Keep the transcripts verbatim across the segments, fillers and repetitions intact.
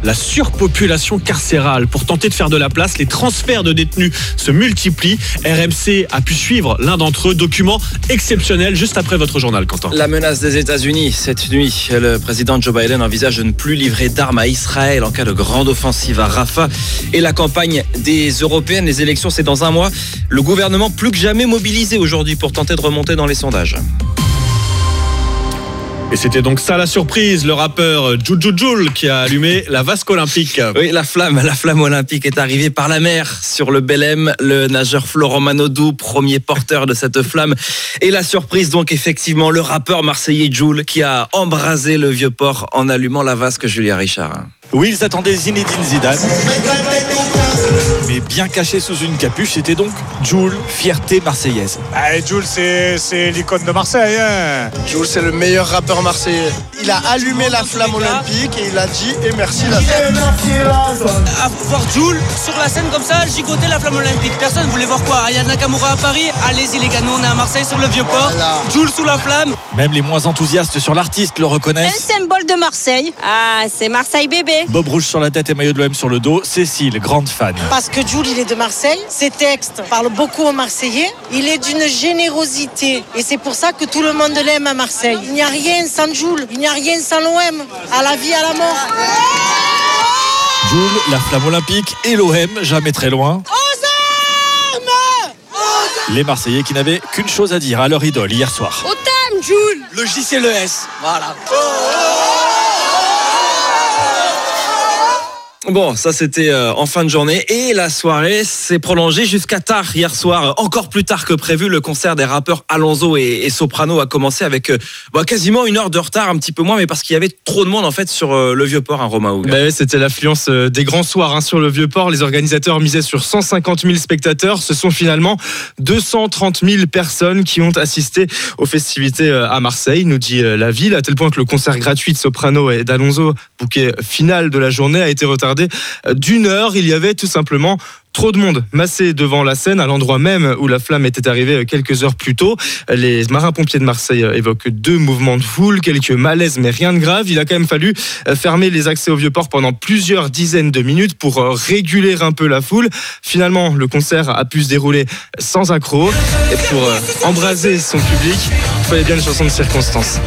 la surpopulation carcérale. Pour tenter de faire de la place, les transferts de détenus se multiplient. R M C a pu suivre l'un d'entre eux. Document exceptionnel juste après votre journal, Quentin. La menace des États-Unis. Cette nuit, le président Joe Biden envisage de ne plus livrer d'armes à Israël en cas de grande offensive à Rafah. Et la campagne des Européennes, les élections, c'est dans un mois. Le gouvernement plus que jamais mobilisé aujourd'hui pour tenter de remonter dans les sondages. Et c'était donc ça la surprise, le rappeur Jujujul qui a allumé la vasque olympique. Oui, la flamme, la flamme olympique est arrivée par la mer sur le Belém. Le nageur Florent Manodou, premier porteur de cette flamme. Et la surprise donc effectivement, le rappeur marseillais Jul qui a embrasé le Vieux-Port en allumant la vasque. Julien Richard. Oui, ils attendaient Zinedine Zidane, mais bien caché sous une capuche, c'était donc Jul, fierté marseillaise. Ah, Jul, c'est, c'est l'icône de Marseille. Hein. Jul, c'est le meilleur rappeur marseillais. Il a allumé la flamme olympique et il a dit et merci la scène. À voir Jul sur la scène comme ça, gigoter la flamme olympique. Personne voulait voir quoi? Aya Nakamura à Paris? Allez-y les gars, nous on est à Marseille sur le Vieux-Port. Voilà. Jul sous la flamme. Même les moins enthousiastes sur l'artiste le reconnaissent. Un symbole de Marseille. Ah, c'est Marseille bébé. Bob rouge sur la tête et maillot de l'O M sur le dos. Cécile, grande fan. Parce que Jul, il est de Marseille. Ses textes parlent beaucoup aux Marseillais. Il est d'une générosité. Et c'est pour ça que tout le monde l'aime à Marseille. Il n'y a rien sans Jul. Il n'y a rien sans l'O M. À la vie, à la mort. Jul, la flamme olympique et l'O M, jamais très loin. Aux armes! Les Marseillais qui n'avaient qu'une chose à dire à leur idole hier soir. Au thème, Jul. Le J C L E S. Voilà. Bon, ça c'était euh, en fin de journée et la soirée s'est prolongée jusqu'à tard hier soir, encore plus tard que prévu. Le concert des rappeurs Alonso et, et Soprano a commencé avec euh, bah, quasiment une heure de retard, un petit peu moins, mais parce qu'il y avait trop de monde en fait sur euh, le Vieux-Port, hein, Romain Houga. Bah ouais, c'était l'affluence euh, des grands soirs hein, sur le Vieux-Port. Les organisateurs misaient sur cent cinquante mille spectateurs. Ce sont finalement deux cent trente mille personnes qui ont assisté aux festivités euh, à Marseille, nous dit euh, la ville, à tel point que le concert gratuit de Soprano et d'Alonso, bouquet final de la journée, a été retardé d'une heure. Il y avait tout simplement trop de monde massé devant la scène, à l'endroit même où la flamme était arrivée quelques heures plus tôt. Les marins-pompiers de Marseille évoquent deux mouvements de foule, quelques malaises, mais rien de grave. Il a quand même fallu fermer les accès au Vieux-Port pendant plusieurs dizaines de minutes pour réguler un peu la foule. Finalement, le concert a pu se dérouler sans accroc. Et pour embraser son public, il fallait bien une chanson de circonstance.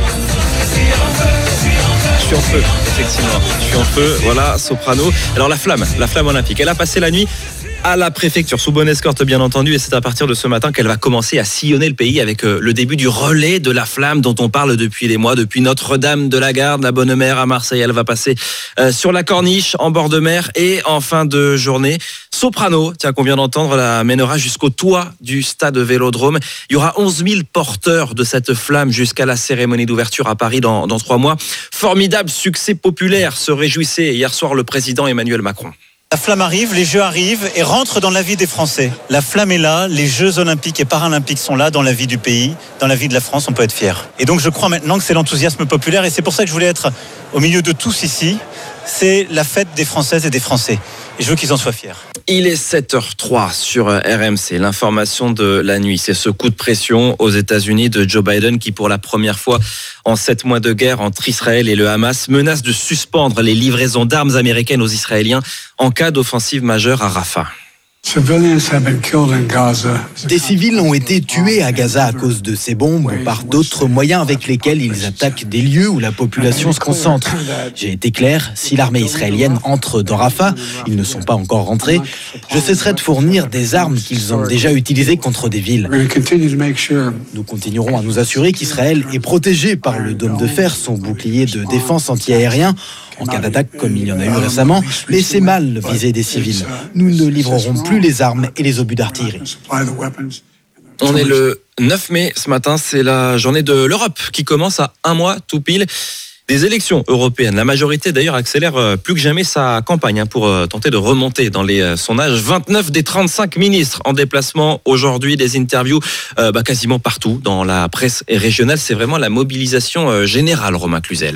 Je suis en feu, effectivement. Je suis en feu, voilà, Soprano. Alors la flamme, la flamme olympique, elle a passé la nuit à la préfecture, sous bonne escorte bien entendu, et c'est à partir de ce matin qu'elle va commencer à sillonner le pays avec le début du relais de la flamme dont on parle depuis des mois, depuis Notre-Dame de la Garde, la Bonne Mère à Marseille. Elle va passer euh, sur la Corniche, en bord de mer, et en fin de journée, Soprano, tiens, qu'on vient d'entendre, la mènera jusqu'au toit du stade Vélodrome. Il y aura onze mille porteurs de cette flamme jusqu'à la cérémonie d'ouverture à Paris dans, dans trois mois. Formidable succès populaire, se réjouissait hier soir le président Emmanuel Macron. La flamme arrive, les Jeux arrivent et rentrent dans la vie des Français. La flamme est là, les Jeux olympiques et paralympiques sont là dans la vie du pays, dans la vie de la France, on peut être fier. Et donc je crois maintenant que c'est l'enthousiasme populaire et c'est pour ça que je voulais être au milieu de tous ici. C'est la fête des Françaises et des Français. Et je veux qu'ils en soient fiers. Il est sept heures trois sur R M C. L'information de la nuit, c'est ce coup de pression aux États-Unis de Joe Biden qui, pour la première fois en sept mois de guerre entre Israël et le Hamas, menace de suspendre les livraisons d'armes américaines aux Israéliens en cas d'offensive majeure à Rafah. Des civils ont été tués à Gaza à cause de ces bombes ou par d'autres moyens avec lesquels ils attaquent des lieux où la population se concentre. J'ai été clair, si l'armée israélienne entre dans Rafah, ils ne sont pas encore rentrés, je cesserai de fournir des armes qu'ils ont déjà utilisées contre des villes. Nous continuerons à nous assurer qu'Israël est protégé par le dôme de fer, son bouclier de défense anti-aérien, en cas d'attaque comme il y en a eu récemment, mais c'est mal viser des civils. Nous ne livrerons plus les armes et les obus d'artillerie. On est le neuf mai, ce matin, c'est la journée de l'Europe qui commence à un mois tout pile des élections européennes. La majorité d'ailleurs accélère plus que jamais sa campagne pour tenter de remonter dans les sondages. vingt-neuf des trente-cinq ministres en déplacement aujourd'hui, des interviews euh, bah, quasiment partout dans la presse régionale. C'est vraiment la mobilisation générale, Romain Cluzel.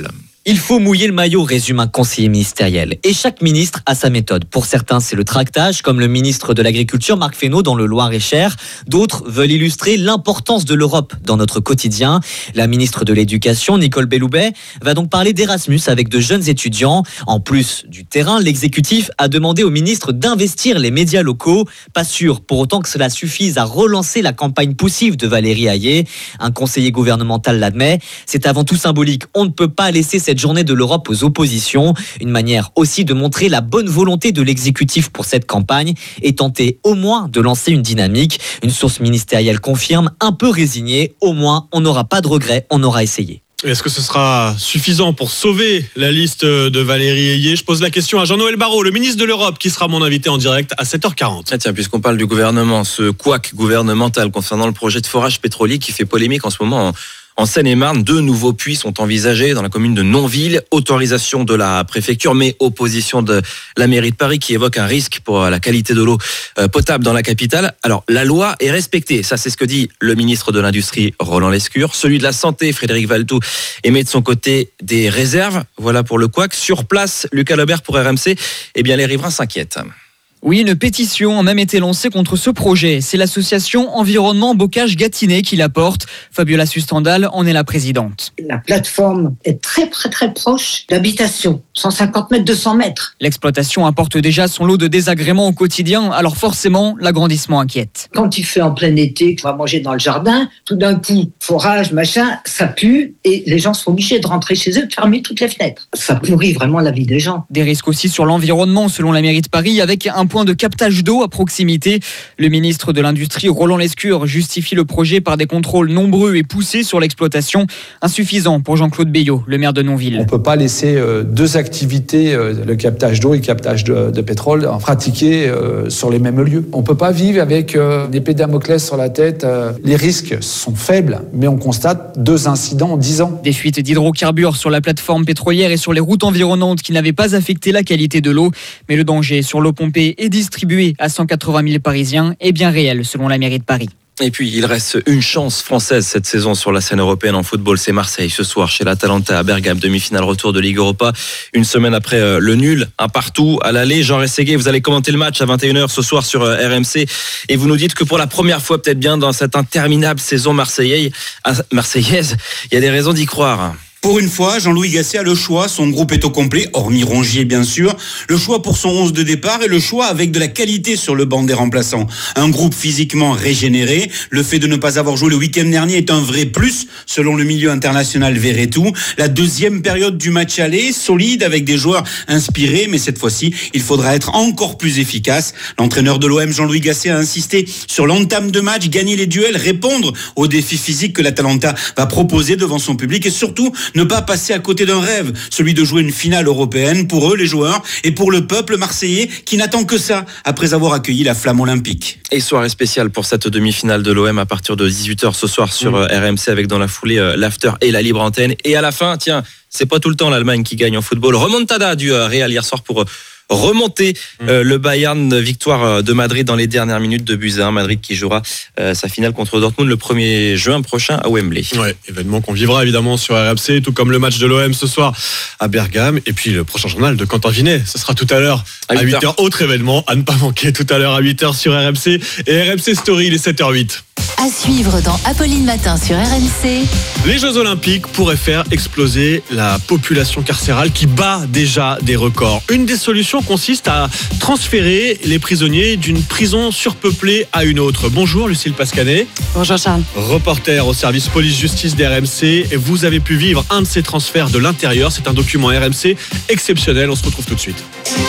Il faut mouiller le maillot, résume un conseiller ministériel. Et chaque ministre a sa méthode. Pour certains, c'est le tractage, comme le ministre de l'Agriculture, Marc Fesneau, dans le Loir-et-Cher. D'autres veulent illustrer l'importance de l'Europe dans notre quotidien. La ministre de l'Éducation, Nicole Belloubet, va donc parler d'Erasmus avec de jeunes étudiants. En plus du terrain, l'exécutif a demandé au ministre d'investir les médias locaux. Pas sûr pour autant que cela suffise à relancer la campagne poussive de Valérie Hayé. Un conseiller gouvernemental l'admet. C'est avant tout symbolique. On ne peut pas laisser cette journée de l'Europe aux oppositions. Une manière aussi de montrer la bonne volonté de l'exécutif pour cette campagne et tenter au moins de lancer une dynamique. Une source ministérielle confirme, un peu résignée, au moins on n'aura pas de regrets, on aura essayé. Est-ce que ce sera suffisant pour sauver la liste de Valérie Hayé ? Je pose la question à Jean-Noël Barrot, le ministre de l'Europe, qui sera mon invité en direct à sept heures quarante. Ah tiens, puisqu'on parle du gouvernement, ce couac gouvernemental concernant le projet de forage pétrolier qui fait polémique en ce moment en En Seine-et-Marne, deux nouveaux puits sont envisagés dans la commune de Nonville. Autorisation de la préfecture, mais opposition de la mairie de Paris qui évoque un risque pour la qualité de l'eau potable dans la capitale. Alors, la loi est respectée. Ça, c'est ce que dit le ministre de l'Industrie, Roland Lescure. Celui de la Santé, Frédéric Valletoux, émet de son côté des réserves. Voilà pour le couac. Sur place, Lucas Lebert pour R M C. Eh bien, les riverains s'inquiètent. Oui, une pétition a même été lancée contre ce projet. C'est l'association Environnement Bocage-Gâtinais qui la porte. Fabiola Sustendal en est la présidente. La plateforme est très très très proche d'habitation, cent cinquante mètres, deux cents mètres. L'exploitation apporte déjà son lot de désagréments au quotidien, alors forcément, l'agrandissement inquiète. Quand il fait en plein été, on va manger dans le jardin, tout d'un coup, forage, machin, ça pue et les gens sont obligés de rentrer chez eux, de fermer toutes les fenêtres. Ça pourrit vraiment la vie des gens. Des risques aussi sur l'environnement, selon la mairie de Paris, avec un point de captage d'eau à proximité. Le ministre de l'Industrie, Roland Lescure, justifie le projet par des contrôles nombreux et poussés sur l'exploitation, insuffisant pour Jean-Claude Beillot, le maire de Nonville. On ne peut pas laisser euh, deux activités, euh, le captage d'eau et le captage de, de pétrole, pratiquer euh, sur les mêmes lieux. On ne peut pas vivre avec euh, une épée de Damoclès sur la tête. Euh, les risques sont faibles, mais on constate deux incidents en dix ans. Des fuites d'hydrocarbures sur la plateforme pétrolière et sur les routes environnantes qui n'avaient pas affecté la qualité de l'eau. Mais le danger sur l'eau pompée et distribuée à cent quatre-vingt mille Parisiens est bien réel, selon la mairie de Paris. Et puis, il reste une chance française cette saison sur la scène européenne en football. C'est Marseille ce soir chez l'Atalanta à Bergame, demi-finale retour de Ligue Europa. Une semaine après euh, le nul, un partout à l'aller. Jean Rességuier, vous allez commenter le match à vingt et une heures ce soir sur euh, R M C. Et vous nous dites que pour la première fois, peut-être bien dans cette interminable saison marseillaise, marseillaise, il y a des raisons d'y croire. Pour une fois, Jean-Louis Gasset a le choix, son groupe est au complet, hormis Rongier bien sûr, le choix pour son onze de départ et le choix avec de la qualité sur le banc des remplaçants. Un groupe physiquement régénéré, le fait de ne pas avoir joué le week-end dernier est un vrai plus, selon le milieu international Verretou. La deuxième période du match aller, solide avec des joueurs inspirés, mais cette fois-ci, il faudra être encore plus efficace. L'entraîneur de l'O M, Jean-Louis Gasset, a insisté sur l'entame de match, gagner les duels, répondre aux défis physiques que l'Atalanta va proposer devant son public et surtout ne pas passer à côté d'un rêve, celui de jouer une finale européenne pour eux, les joueurs, et pour le peuple marseillais qui n'attend que ça après avoir accueilli la Flamme olympique. Et soirée spéciale pour cette demi-finale de l'O M à partir de dix-huit heures ce soir sur mmh. R M C avec dans la foulée euh, l'after et la libre antenne. Et à la fin, tiens, c'est pas tout le temps l'Allemagne qui gagne en football. Remontada du euh, Real hier soir pour euh, remonter euh, le Bayern, victoire de Madrid dans les dernières minutes de buts à un. Madrid qui jouera euh, sa finale contre Dortmund le premier juin prochain à Wembley. Ouais, événement qu'on vivra évidemment sur R M C, tout comme le match de l'O M ce soir à Bergame. Et puis le prochain journal de Quentin Vinet, ce sera tout à l'heure à huit heures. Autre événement à ne pas manquer tout à l'heure à huit heures sur R M C. Et R M C Story, il est sept heures huit. À suivre dans Apolline Matin sur R M C. Les Jeux Olympiques pourraient faire exploser la population carcérale qui bat déjà des records. Une des solutions consiste à transférer les prisonniers d'une prison surpeuplée à une autre. Bonjour Lucille Pascanet. Bonjour Charles. Reporter au service police-justice d'R M C. Vous avez pu vivre un de ces transferts de l'intérieur. C'est un document R M C exceptionnel. On se retrouve tout de suite.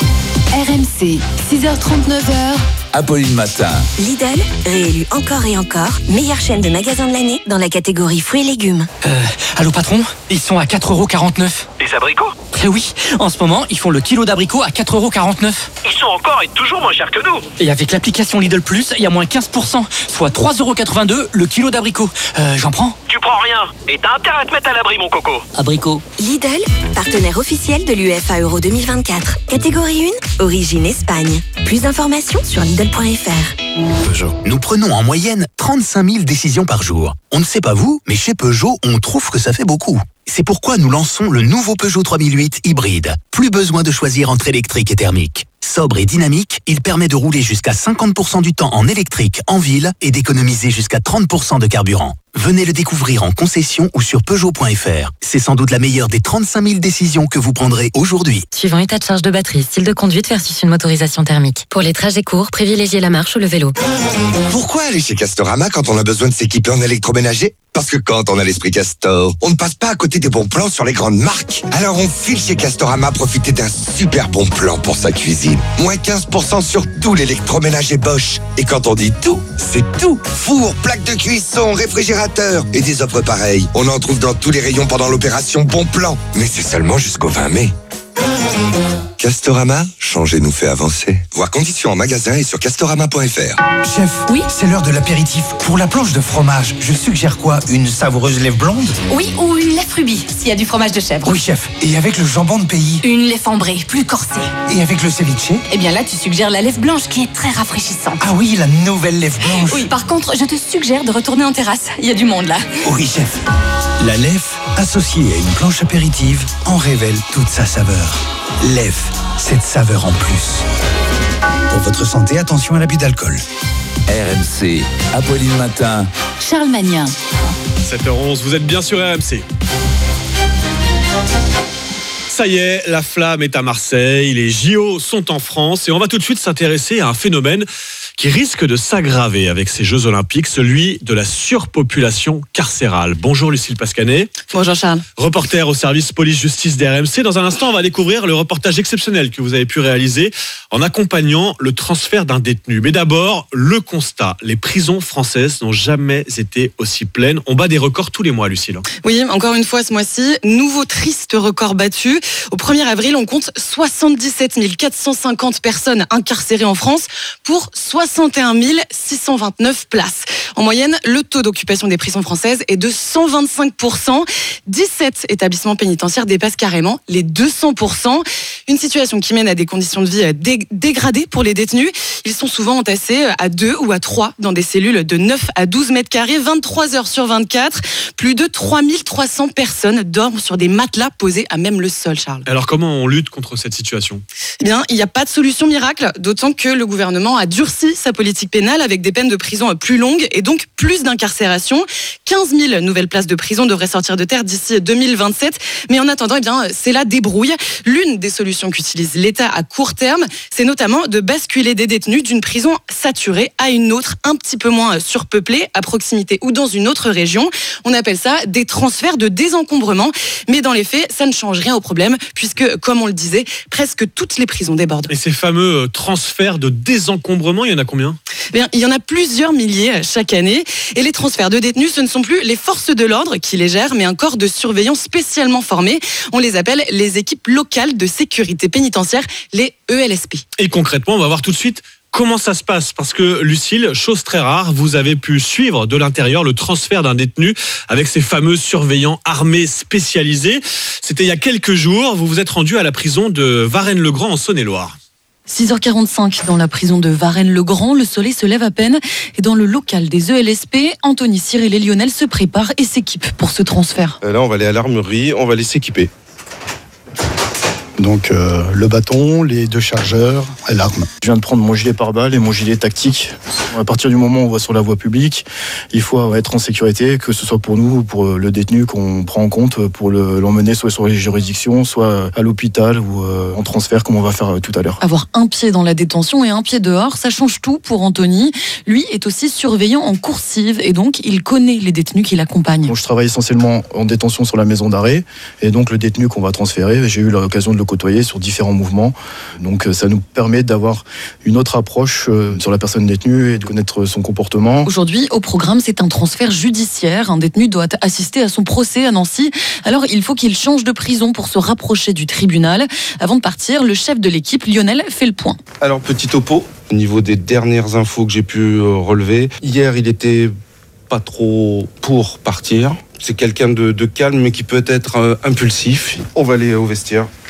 R M C, six heures trente-neuf. Apolline Matin. Lidl, réélu encore et encore, meilleure chaîne de magasins de l'année dans la catégorie fruits et légumes. Euh, allô patron, ils sont à quatre euros quarante-neuf. Les abricots ? Eh oui, en ce moment, ils font le kilo d'abricots à quatre euros quarante-neuf. Ils sont encore et toujours moins chers que nous. Et avec l'application Lidl Plus, il y a moins quinze pour cent, soit trois euros quatre-vingt-deux le kilo d'abricots. Euh, j'en prends ? Tu prends rien. Et t'as intérêt à te mettre à l'abri, mon coco. Abricots. Lidl, partenaire officiel de l'U F A Euro deux mille vingt-quatre. Catégorie un, origine Espagne. Plus d'informations sur Lidl point F R. Peugeot. Nous prenons en moyenne trente-cinq mille décisions par jour. On ne sait pas vous, mais chez Peugeot, on trouve que ça fait beaucoup. C'est pourquoi nous lançons le nouveau Peugeot trois mille huit hybride. Plus besoin de choisir entre électrique et thermique. Sobre et dynamique, il permet de rouler jusqu'à cinquante pour cent du temps en électrique en ville et d'économiser jusqu'à trente pour cent de carburant. Venez le découvrir en concession ou sur Peugeot point F R. C'est sans doute la meilleure des trente-cinq mille décisions que vous prendrez aujourd'hui. Suivant état de charge de batterie, style de conduite versus une motorisation thermique. Pour les trajets courts, privilégiez la marche ou le vélo. Pourquoi aller chez Castorama quand on a besoin de s'équiper en électroménager ? Parce que quand on a l'esprit Castor, on ne passe pas à côté des bons plans sur les grandes marques. Alors on file chez Castorama profiter d'un super bon plan pour sa cuisine. Moins quinze pour cent sur tout l'électroménager Bosch. Et quand on dit tout, c'est tout. Four, plaque de cuisson, réfrigérateur et des offres pareilles. On en trouve dans tous les rayons pendant l'opération Bon Plan. Mais c'est seulement jusqu'au vingt mai. Castorama, changer nous fait avancer. Voir conditions en magasin et sur castorama point F R. Chef, oui, c'est l'heure de l'apéritif. Pour la planche de fromage, je suggère quoi? Une savoureuse lèvre blonde? Oui, ou une lèvre rubis, s'il y a du fromage de chèvre. Oui, chef. Et avec le jambon de pays? Une lèvre ambrée, plus corsée. Et avec le ceviche? Eh bien là, tu suggères la lèvre blanche qui est très rafraîchissante. Ah oui, la nouvelle lèvre blanche. Oui, par contre, je te suggère de retourner en terrasse. Il y a du monde là. Oui, chef. La lèvre, associée à une planche apéritive, en révèle toute sa saveur. Lèvre, cette saveur en plus. Pour votre santé, attention à l'abus d'alcool. R M C, Apolline Matin. Charles Magnin. sept heures onze, vous êtes bien sur R M C. Ça y est, la flamme est à Marseille, les J O sont en France et on va tout de suite s'intéresser à un phénomène qui risque de s'aggraver avec ces Jeux Olympiques, celui de la surpopulation carcérale. Bonjour Lucille Pascanet. Bonjour Charles. Reporter au service police-justice d'R M C. Dans un instant, on va découvrir le reportage exceptionnel que vous avez pu réaliser en accompagnant le transfert d'un détenu. Mais d'abord, le constat. Les prisons françaises n'ont jamais été aussi pleines. On bat des records tous les mois, Lucille. Oui, encore une fois ce mois-ci, nouveau triste record battu. Au premier avril, on compte soixante-dix-sept mille quatre cent cinquante personnes incarcérées en France pour soixante et un mille six cent vingt-neuf places. En moyenne, le taux d'occupation des prisons françaises est de cent vingt-cinq pour cent. dix-sept établissements pénitentiaires dépassent carrément les deux cents pour cent. Une situation qui mène à des conditions de vie dé- dégradées pour les détenus. Ils sont souvent entassés à deux ou à trois dans des cellules de neuf à douze mètres carrés, vingt-trois heures sur vingt-quatre. Plus de trois mille trois cents personnes dorment sur des matelas posés à même le sol, Charles. Alors comment on lutte contre cette situation ? Eh bien, il n'y a pas de solution miracle, d'autant que le gouvernement a durci sa politique pénale avec des peines de prison plus longues et donc plus d'incarcération. quinze mille nouvelles places de prison devraient sortir de terre d'ici deux mille vingt-sept. Mais en attendant, eh bien, c'est la débrouille. L'une des solutions qu'utilise l'État à court terme, c'est notamment de basculer des détenus d'une prison saturée à une autre, un petit peu moins surpeuplée, à proximité ou dans une autre région. On appelle ça des transferts de désencombrement. Mais dans les faits, ça ne change rien au problème, puisque, comme on le disait, presque toutes les prisons débordent. Et ces fameux transferts de désencombrement, il y en a combien ? Bien, il y en a plusieurs milliers chaque année. Et les transferts de détenus, ce ne sont plus les forces de l'ordre qui les gèrent, mais un corps de surveillance spécialement formé. On les appelle les équipes locales de sécurité pénitentiaire, les E L S P. Et concrètement, on va voir tout de suite comment ça se passe. Parce que Lucille, chose très rare, vous avez pu suivre de l'intérieur le transfert d'un détenu avec ces fameux surveillants armés spécialisés. C'était il y a quelques jours. Vous vous êtes rendu à la prison de Varennes-le-Grand en Saône-et-Loire. six heures quarante-cinq dans la prison de Varennes-le-Grand, le soleil se lève à peine et dans le local des E L S P, Anthony, Cyril et Lionel se préparent et s'équipent pour ce transfert. Là, on va aller à l'armurerie, on va aller s'équiper. Donc euh, le bâton, les deux chargeurs et l'arme. Je viens de prendre mon gilet pare-balles et mon gilet tactique. À partir du moment où on va sur la voie publique, il faut être en sécurité, que ce soit pour nous ou pour le détenu qu'on prend en compte pour le, l'emmener soit sur les juridictions, soit à l'hôpital ou euh, en transfert comme on va faire tout à l'heure. Avoir un pied dans la détention et un pied dehors, ça change tout pour Anthony. Lui est aussi surveillant en coursive et donc il connaît les détenus qui l'accompagnent. Bon, je travaille essentiellement en détention sur la maison d'arrêt et donc le détenu qu'on va transférer, j'ai eu l'occasion de le côtoyer sur différents mouvements. Donc ça nous permet d'avoir une autre approche sur la personne détenue et de connaître son comportement. Aujourd'hui, au programme, c'est un transfert judiciaire. Un détenu doit assister à son procès à Nancy. Alors il faut qu'il change de prison pour se rapprocher du tribunal. Avant de partir, le chef de l'équipe, Lionel, fait le point. Alors petit topo, au niveau des dernières infos que j'ai pu relever, hier il était pas trop pour partir. C'est quelqu'un de, de calme mais qui peut être euh, impulsif. On va aller au vestiaire.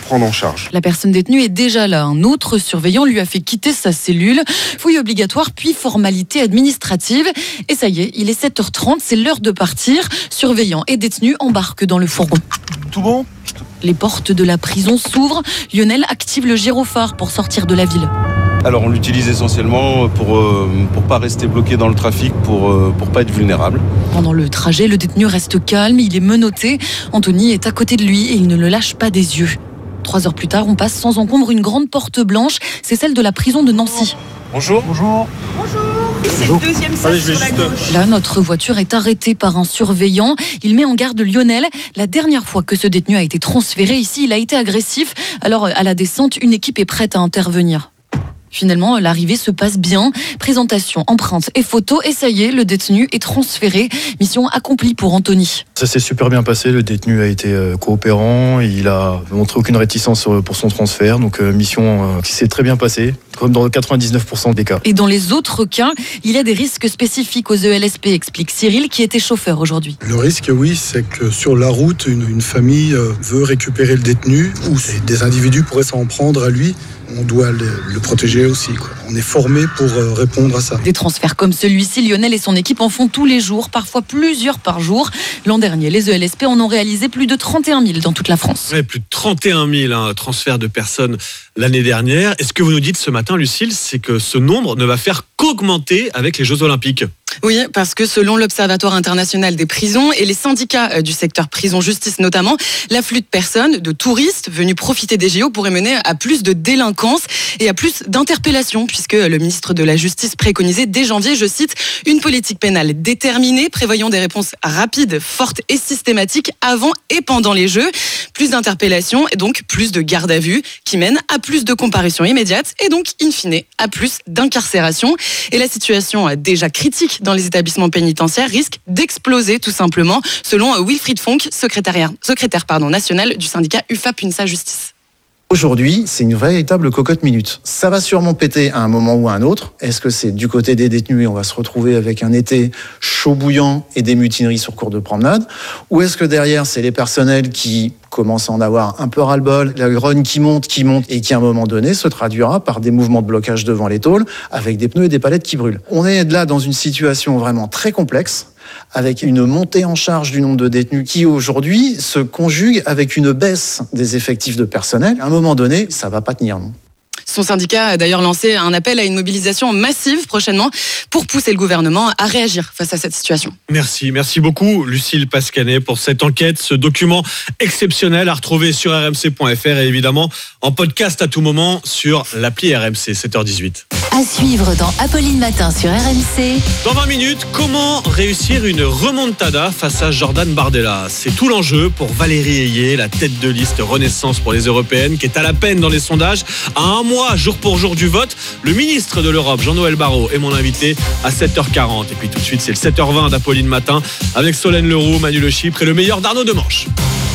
prendre en charge. La personne détenue est déjà là. Un autre surveillant lui a fait quitter sa cellule. Fouille obligatoire puis formalité administrative. Et ça y est, il est sept heures trente, c'est l'heure de partir. Surveillant et détenu embarquent dans le fourgon. Tout bon ? Les portes de la prison s'ouvrent. Lionel active le gyrophare pour sortir de la ville. Alors on l'utilise essentiellement pour euh, pour pas rester bloqué dans le trafic, pour euh, pour pas être vulnérable. Pendant le trajet, le détenu reste calme, il est menotté. Anthony est à côté de lui et il ne le lâche pas des yeux. Trois heures plus tard, on passe sans encombre une grande porte blanche. C'est celle de la prison de Nancy. Bonjour. Bonjour. Bonjour. C'est le deuxième sac sur la gauche. Là, notre voiture est arrêtée par un surveillant. Il met en garde Lionel. La dernière fois que ce détenu a été transféré ici, il a été agressif. Alors, à la descente, une équipe est prête à intervenir. Finalement, l'arrivée se passe bien. Présentation, empreinte et photo. Et ça y est, le détenu est transféré. Mission accomplie pour Anthony. Ça s'est super bien passé. Le détenu a été coopérant. Il a montré aucune réticence pour son transfert. Donc, mission qui s'est très bien passée, comme dans quatre-vingt-dix-neuf pour cent des cas. Et dans les autres cas, il y a des risques spécifiques aux E L S P, explique Cyril, qui était chauffeur aujourd'hui. Le risque, oui, c'est que sur la route, une, une famille veut récupérer le détenu ou des individus pourraient s'en prendre à lui. On doit le, le protéger aussi, quoi. On est formé pour euh, répondre à ça. Des transferts comme celui-ci, Lionel et son équipe en font tous les jours, parfois plusieurs par jour. L'an dernier, les E L S P en ont réalisé plus de trente et un mille dans toute la France. Ouais, plus de trente et un mille hein, transferts de personnes l'année dernière. Et ce que vous nous dites ce matin, Lucille, c'est que ce nombre ne va faire qu'augmenter avec les Jeux Olympiques. Oui, parce que selon l'Observatoire international des prisons et les syndicats du secteur prison-justice notamment, l'afflux de personnes, de touristes venus profiter des J O pourrait mener à plus de délinquance et à plus d'interpellations, puisque le ministre de la Justice préconisait dès janvier, je cite, une politique pénale déterminée, prévoyant des réponses rapides, fortes et systématiques avant et pendant les Jeux. Plus d'interpellations et donc plus de garde à vue qui mènent à plus de comparutions immédiates et donc, in fine, à plus d'incarcération. Et la situation déjà critique dans les établissements pénitentiaires risque d'exploser tout simplement, selon Wilfried Fonck, secrétaire, secrétaire pardon, national du syndicat U F A P UNSA Justice. Aujourd'hui, c'est une véritable cocotte minute. Ça va sûrement péter à un moment ou à un autre. Est-ce que c'est du côté des détenus et on va se retrouver avec un été chaud bouillant et des mutineries sur cours de promenade? Ou est-ce que derrière, c'est les personnels qui commencent à en avoir un peu ras-le-bol, la grogne qui monte, qui monte et qui à un moment donné se traduira par des mouvements de blocage devant les tôles avec des pneus et des palettes qui brûlent. On est là dans une situation vraiment très complexe, avec une montée en charge du nombre de détenus qui aujourd'hui se conjugue avec une baisse des effectifs de personnel. À un moment donné, ça va pas tenir, non ? Son syndicat a d'ailleurs lancé un appel à une mobilisation massive prochainement pour pousser le gouvernement à réagir face à cette situation. Merci, merci beaucoup Lucille Pascanet pour cette enquête, ce document exceptionnel à retrouver sur r m c point f r et évidemment en podcast à tout moment sur l'appli R M C, sept heures dix-huit. À suivre dans Apolline Matin sur R M C. Dans vingt minutes, comment réussir une remontada face à Jordan Bardella? C'est tout l'enjeu pour Valérie Ayé, la tête de liste Renaissance pour les Européennes, qui est à la peine dans les sondages. À un mois, jour pour jour du vote, le ministre de l'Europe, Jean-Noël Barrot, est mon invité à sept heures quarante. Et puis tout de suite, c'est le sept heures vingt d'Apolline Matin avec Solène Leroux, Manu Le Chypre et le meilleur d'Arnaud Demanche.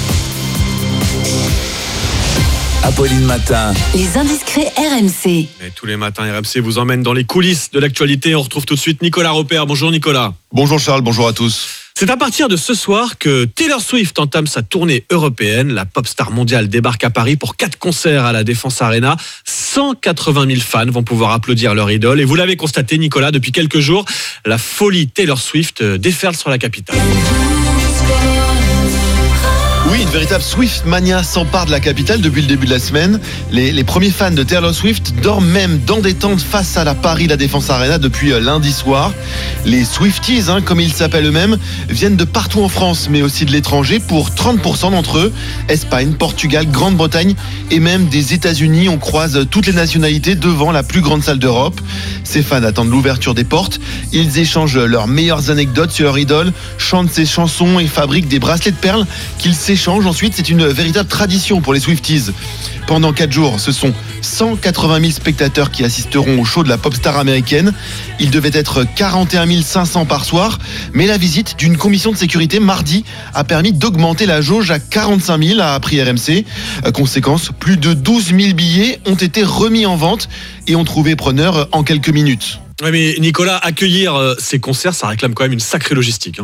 Apolline Matin. Les indiscrets R M C. Et tous les matins, R M C vous emmène dans les coulisses de l'actualité. On retrouve tout de suite Nicolas Repère. Bonjour Nicolas. Bonjour Charles, bonjour à tous. C'est à partir de ce soir que Taylor Swift entame sa tournée européenne. La pop star mondiale débarque à Paris pour quatre concerts à la Défense Arena. cent quatre-vingt mille fans vont pouvoir applaudir leur idole. Et vous l'avez constaté Nicolas, depuis quelques jours, la folie Taylor Swift déferle sur la capitale. Oui, une véritable Swift mania s'empare de la capitale depuis le début de la semaine. Les, les premiers fans de Taylor Swift dorment même dans des tentes face à la Paris La Défense Arena depuis lundi soir. Les Swifties, hein, comme ils s'appellent eux-mêmes, viennent de partout en France, mais aussi de l'étranger, pour trente pour cent d'entre eux. Espagne, Portugal, Grande-Bretagne et même des États-Unis. On croise toutes les nationalités devant la plus grande salle d'Europe. Ces fans attendent l'ouverture des portes. Ils échangent leurs meilleures anecdotes sur leur idole, chantent ses chansons et fabriquent des bracelets de perles qu'ils s'échangent ensuite. C'est une véritable tradition pour les Swifties. Pendant quatre jours, ce sont cent quatre-vingt mille spectateurs qui assisteront au show de la pop star américaine. Il devait être quarante et un mille cinq cents par soir, mais la visite d'une commission de sécurité mardi a permis d'augmenter la jauge à quarante-cinq mille, a appris R M C. Conséquence, plus de douze mille billets ont été remis en vente et ont trouvé preneur en quelques minutes. Oui, mais Nicolas, accueillir ces concerts, ça réclame quand même une sacrée logistique, hein.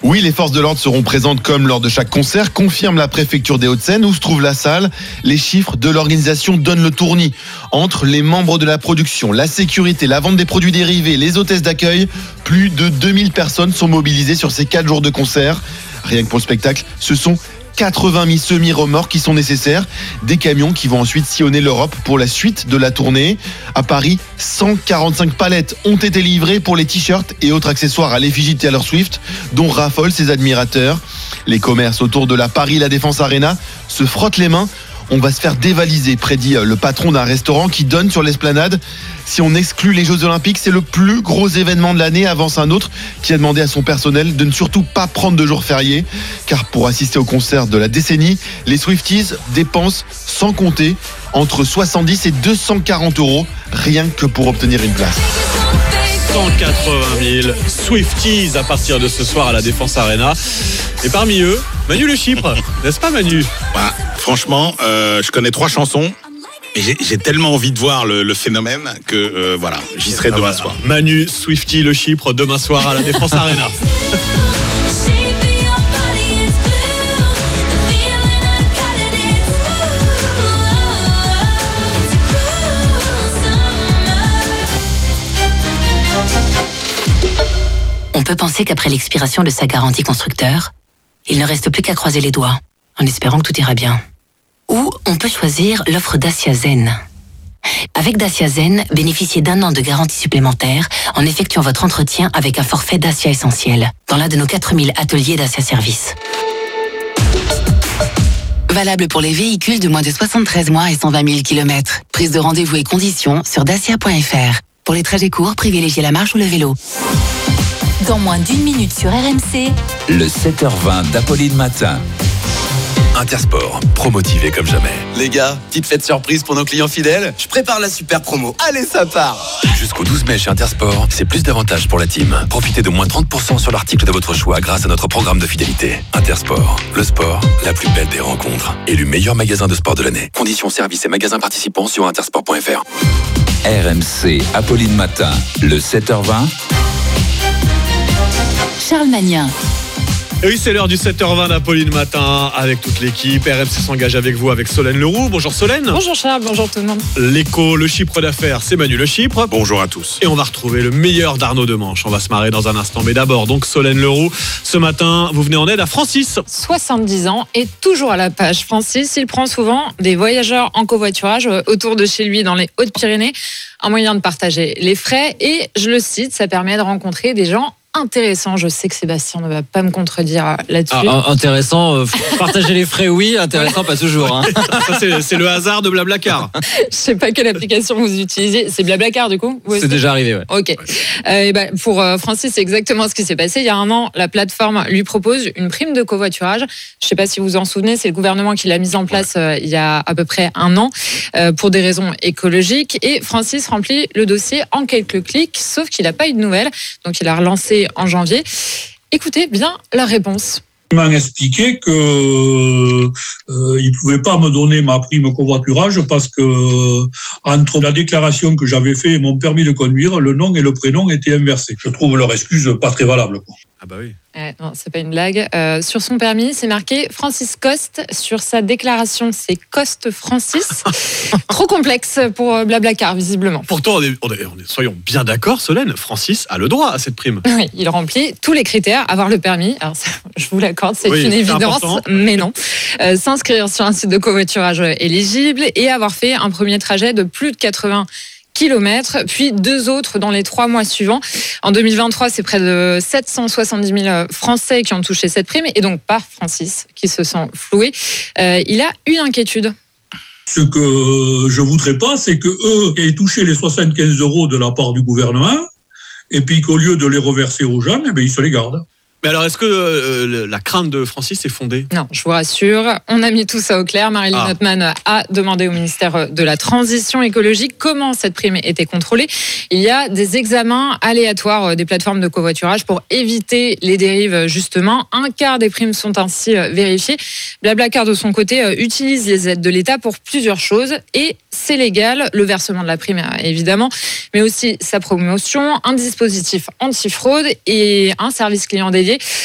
Oui, les forces de l'ordre seront présentes comme lors de chaque concert, confirme la préfecture des Hauts-de-Seine où se trouve la salle. Les chiffres de l'organisation donnent le tournis. Entre les membres de la production, la sécurité, la vente des produits dérivés, les hôtesses d'accueil, plus de deux mille personnes sont mobilisées sur ces quatre jours de concert. Rien que pour le spectacle, ce sont quatre-vingt mille semi-remorques qui sont nécessaires, des camions qui vont ensuite sillonner l'Europe pour la suite de la tournée. À Paris, cent quarante-cinq palettes ont été livrées pour les t-shirts et autres accessoires à l'effigie de Taylor Swift, dont raffolent ses admirateurs. Les commerces autour de la Paris La Défense Arena se frottent les mains. On va se faire dévaliser, prédit le patron d'un restaurant qui donne sur l'esplanade. Si on exclut les Jeux Olympiques, c'est le plus gros événement de l'année, avance un autre qui a demandé à son personnel de ne surtout pas prendre de jours fériés. Car pour assister au concert de la décennie, les Swifties dépensent sans compter entre soixante-dix et deux cent quarante euros rien que pour obtenir une place. cent quatre-vingt mille Swifties à partir de ce soir à la Défense Arena. Et parmi eux, Manu Le Chypre, n'est-ce pas Manu? Bah, franchement, euh, je connais trois chansons. Et j'ai, j'ai tellement envie de voir le, le phénomène que euh, voilà, j'y serai ah demain voilà. soir. Manu Swiftie Le Chypre demain soir à la Défense Arena. On peut penser qu'après l'expiration de sa garantie constructeur, il ne reste plus qu'à croiser les doigts, en espérant que tout ira bien. Ou on peut choisir l'offre Dacia Zen. Avec Dacia Zen, bénéficiez d'un an de garantie supplémentaire en effectuant votre entretien avec un forfait Dacia Essentiel dans l'un de nos quatre mille ateliers Dacia Service. Valable pour les véhicules de moins de soixante-treize mois et cent vingt mille kilomètres. Prise de rendez-vous et conditions sur dacia point f r. Pour les trajets courts, privilégiez la marche ou le vélo. Dans moins d'une minute sur R M C, le sept heures vingt d'Apolline Matin. Intersport, promotivé comme jamais. Les gars, petite fête surprise pour nos clients fidèles. Je prépare la super promo. Allez, ça part. Jusqu'au douze mai chez Intersport, c'est plus d'avantages pour la team. Profitez de moins trente pour cent sur l'article de votre choix grâce à notre programme de fidélité. Intersport, le sport, la plus belle des rencontres. Élu meilleur magasin de sport de l'année. Conditions, services et magasins participants sur intersport point f r. R M C, Apolline Matin, le sept heures vingt. Charles Magnin. Et oui, c'est l'heure du sept heures vingt d'Apolline Matin avec toute l'équipe. R M C s'engage avec vous, avec Solène Leroux. Bonjour Solène. Bonjour Charles, bonjour tout le monde. L'écho, le Chypre d'affaires, c'est Manu Le Chypre. Bonjour à tous. Et on va retrouver le meilleur d'Arnaud Demanche. On va se marrer dans un instant. Mais d'abord, donc Solène Leroux, ce matin, vous venez en aide à Francis. soixante-dix ans et toujours à la page. Francis, il prend souvent des voyageurs en covoiturage autour de chez lui dans les Hautes-Pyrénées. Un moyen de partager les frais et, je le cite, ça permet de rencontrer des gens intéressant. Je sais que Sébastien ne va pas me contredire là-dessus. Ah, intéressant, euh, partager les frais, oui. Intéressant, pas toujours. Hein. Ça, c'est, c'est le hasard de Blablacar. Je sais pas quelle application vous utilisez. C'est Blablacar, du coup? C'est déjà arrivé, ouais. Ok. Euh, et ben, pour euh, Francis, c'est exactement ce qui s'est passé. Il y a un an, la plateforme lui propose une prime de covoiturage. Je sais pas si vous vous en souvenez, c'est le gouvernement qui l'a mise en place euh, il y a à peu près un an euh, pour des raisons écologiques. Et Francis remplit le dossier en quelques clics, sauf qu'il n'a pas eu de nouvelles. Donc, il a relancé en janvier. Écoutez bien la réponse. Il m'a expliqué que euh, il pouvait pas me donner ma prime covoiturage parce que entre la déclaration que j'avais fait et mon permis de conduire, le nom et le prénom étaient inversés. Je trouve leur excuse pas très valable, quoi. Ah bah oui. Euh, non, c'est pas une blague. Euh, sur son permis, c'est marqué Francis Coste. Sur sa déclaration, c'est Coste Francis. Trop complexe pour Blablacar, visiblement. Pourtant, on est, on est, on est, soyons bien d'accord, Solène, Francis a le droit à cette prime. Oui, il remplit tous les critères, avoir le permis. Alors, ça, je vous l'accorde, c'est oui, une évidence, c'est mais non. Euh, s'inscrire sur un site de covoiturage éligible et avoir fait un premier trajet de plus de quatre-vingts kilomètres, puis deux autres dans les trois mois suivants. En deux mille vingt-trois, c'est près de sept cent soixante-dix mille Français qui ont touché cette prime, et donc pas Francis, qui se sent floué. Euh, il a une inquiétude. Ce que je voudrais pas, c'est que eux aient touché les soixante-quinze euros de la part du gouvernement, et puis qu'au lieu de les reverser aux gens, eh bien, ils se les gardent. Mais alors, est-ce que euh, la crainte de Francis est fondée? Non, je vous rassure. On a mis tout ça au clair. Marilyn ah. Notman a demandé au ministère de la Transition écologique comment cette prime était contrôlée. Il y a des examens aléatoires des plateformes de covoiturage pour éviter les dérives, justement. Un quart des primes sont ainsi vérifiées. Blablacar, de son côté, utilise les aides de l'État pour plusieurs choses. Et c'est légal, le versement de la prime, évidemment, mais aussi sa promotion, un dispositif anti-fraude et un service client dédié.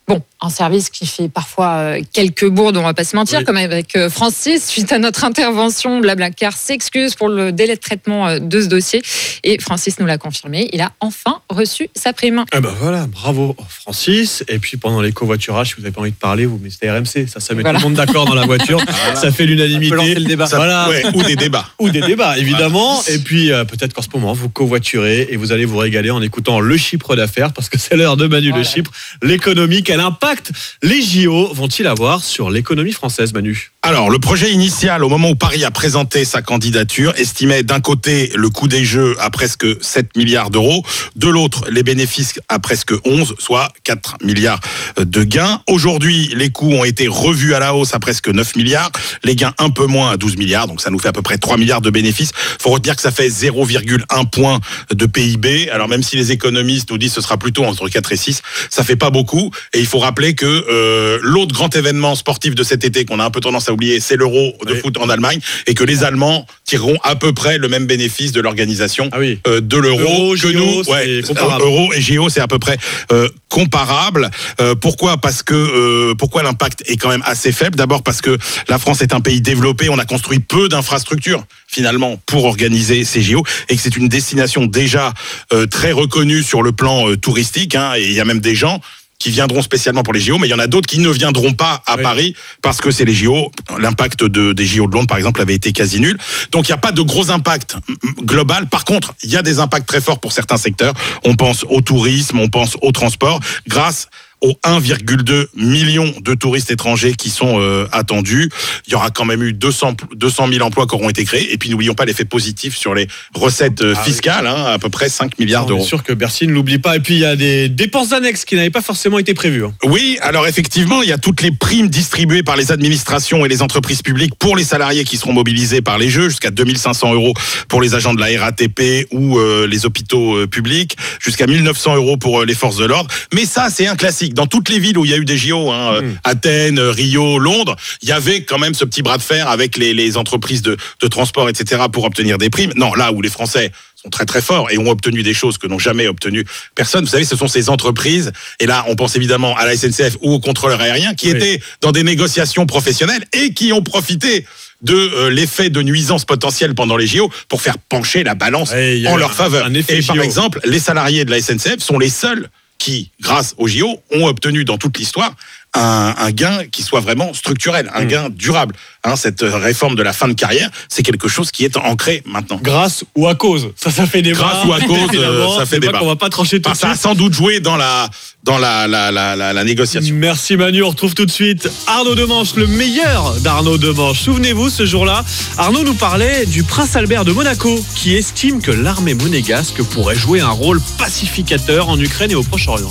Bon, un service qui fait parfois euh, quelques bourdes, on va pas se mentir, Oui. comme avec euh, Francis. Suite à notre intervention, Blablacar s'excuse pour le délai de traitement euh, de ce dossier. Et Francis nous l'a confirmé, il a enfin reçu sa prime. Eh ben voilà, bravo Francis. Et puis pendant les covoiturages, si vous n'avez pas envie de parler, vous mettez R M C. Ça, ça met Voilà. tout le monde d'accord dans la voiture. Ça fait l'unanimité. On peut lancer le débat. Ça- Voilà. Ouais, ou des débats. Ou des débats, évidemment. Et puis euh, peut-être qu'en ce moment, vous covoiturez et vous allez vous régaler en écoutant le chiffre d'affaires, parce que c'est l'heure de Manu le chiffre. L'économie, quel impact les J O vont-ils avoir sur l'économie française, Manu? Alors, le projet initial, au moment où Paris a présenté sa candidature, estimait d'un côté le coût des Jeux à presque sept milliards d'euros, de l'autre les bénéfices à presque onze, soit quatre milliards de gains. Aujourd'hui, les coûts ont été revus à la hausse à presque neuf milliards, les gains un peu moins à douze milliards, donc ça nous fait à peu près trois milliards de bénéfices. Il faut retenir que ça fait zéro virgule un point de P I B. Alors même si les économistes nous disent que ce sera plutôt entre quatre et six, ça fait pas beaucoup. Et il faut rappeler que euh, l'autre grand événement sportif de cet été qu'on a un peu tendance à oublier, c'est l'Euro de Oui. foot en Allemagne, et que les Allemands tireront à peu près le même bénéfice de l'organisation Ah oui. euh, de l'Euro Euro, que J O, nous. c'est comparable. Euro et J O, c'est à peu près euh, comparable. Euh, pourquoi ? Parce que euh, pourquoi l'impact est quand même assez faible. D'abord parce que la France est un pays développé, on a construit peu d'infrastructures finalement pour organiser ces J O, et que c'est une destination déjà euh, très reconnue sur le plan euh, touristique, hein, et il y a même des gens qui viendront spécialement pour les J O, mais il y en a d'autres qui ne viendront pas à Oui. Paris parce que c'est les J O. L'impact de, des J O de Londres, par exemple, avait été quasi nul. Donc, il n'y a pas de gros impact global. Par contre, il y a des impacts très forts pour certains secteurs. On pense au tourisme, on pense au transport, grâce aux un virgule deux million de touristes étrangers qui sont euh, attendus. Il y aura quand même eu deux cents mille emplois qui auront été créés. Et puis, n'oublions pas l'effet positif sur les recettes euh, Ah fiscales, hein, à peu près cinq milliards On est d'euros. sûr que Bercy ne l'oublie pas. Et puis il y a des dépenses annexes qui n'avaient pas forcément été prévues. hein. Oui, alors effectivement, il y a toutes les primes distribuées par les administrations et les entreprises publiques pour les salariés qui seront mobilisés par les Jeux, jusqu'à deux mille cinq cents euros pour les agents de la R A T P ou euh, les hôpitaux euh, publics, jusqu'à mille neuf cents euros pour euh, les forces de l'ordre. Mais ça, c'est un classique. Dans toutes les villes où il y a eu des J O, hein, euh, Mmh. Athènes, Rio, Londres, il y avait quand même ce petit bras de fer avec les, les entreprises de, de transport, et cetera, pour obtenir des primes. Non, là où les Français sont très très forts et ont obtenu des choses que n'ont jamais obtenues personne. Vous savez, ce sont ces entreprises, et là on pense évidemment à la S N C F ou au contrôleur aérien, qui Oui. étaient dans des négociations professionnelles et qui ont profité de euh, l'effet de nuisance potentielle pendant les J O pour faire pencher la balance Ouais, il y a en eu leur un- faveur. un effet Et par J O. exemple, les salariés de la S N C F sont les seuls qui, grâce aux J O, ont obtenu dans toute l'histoire un, un gain qui soit vraiment structurel, un Mm. gain durable. Hein, cette réforme de la fin de carrière, c'est quelque chose qui est ancré maintenant. Grâce ou à cause. Ça, ça fait débat. Grâce ou à cause, Évidemment, euh, ça fait débat débat. qu'on va pas trancher tout Enfin, de ça a suite. sans doute joué dans la, dans la, la, la, la, la négociation. Merci Manu, on retrouve tout de suite Arnaud Demanche, le meilleur d'Arnaud Demanche. Souvenez-vous, ce jour-là, Arnaud nous parlait du prince Albert de Monaco, qui estime que l'armée monégasque pourrait jouer un rôle pacificateur en Ukraine et au Proche-Orient.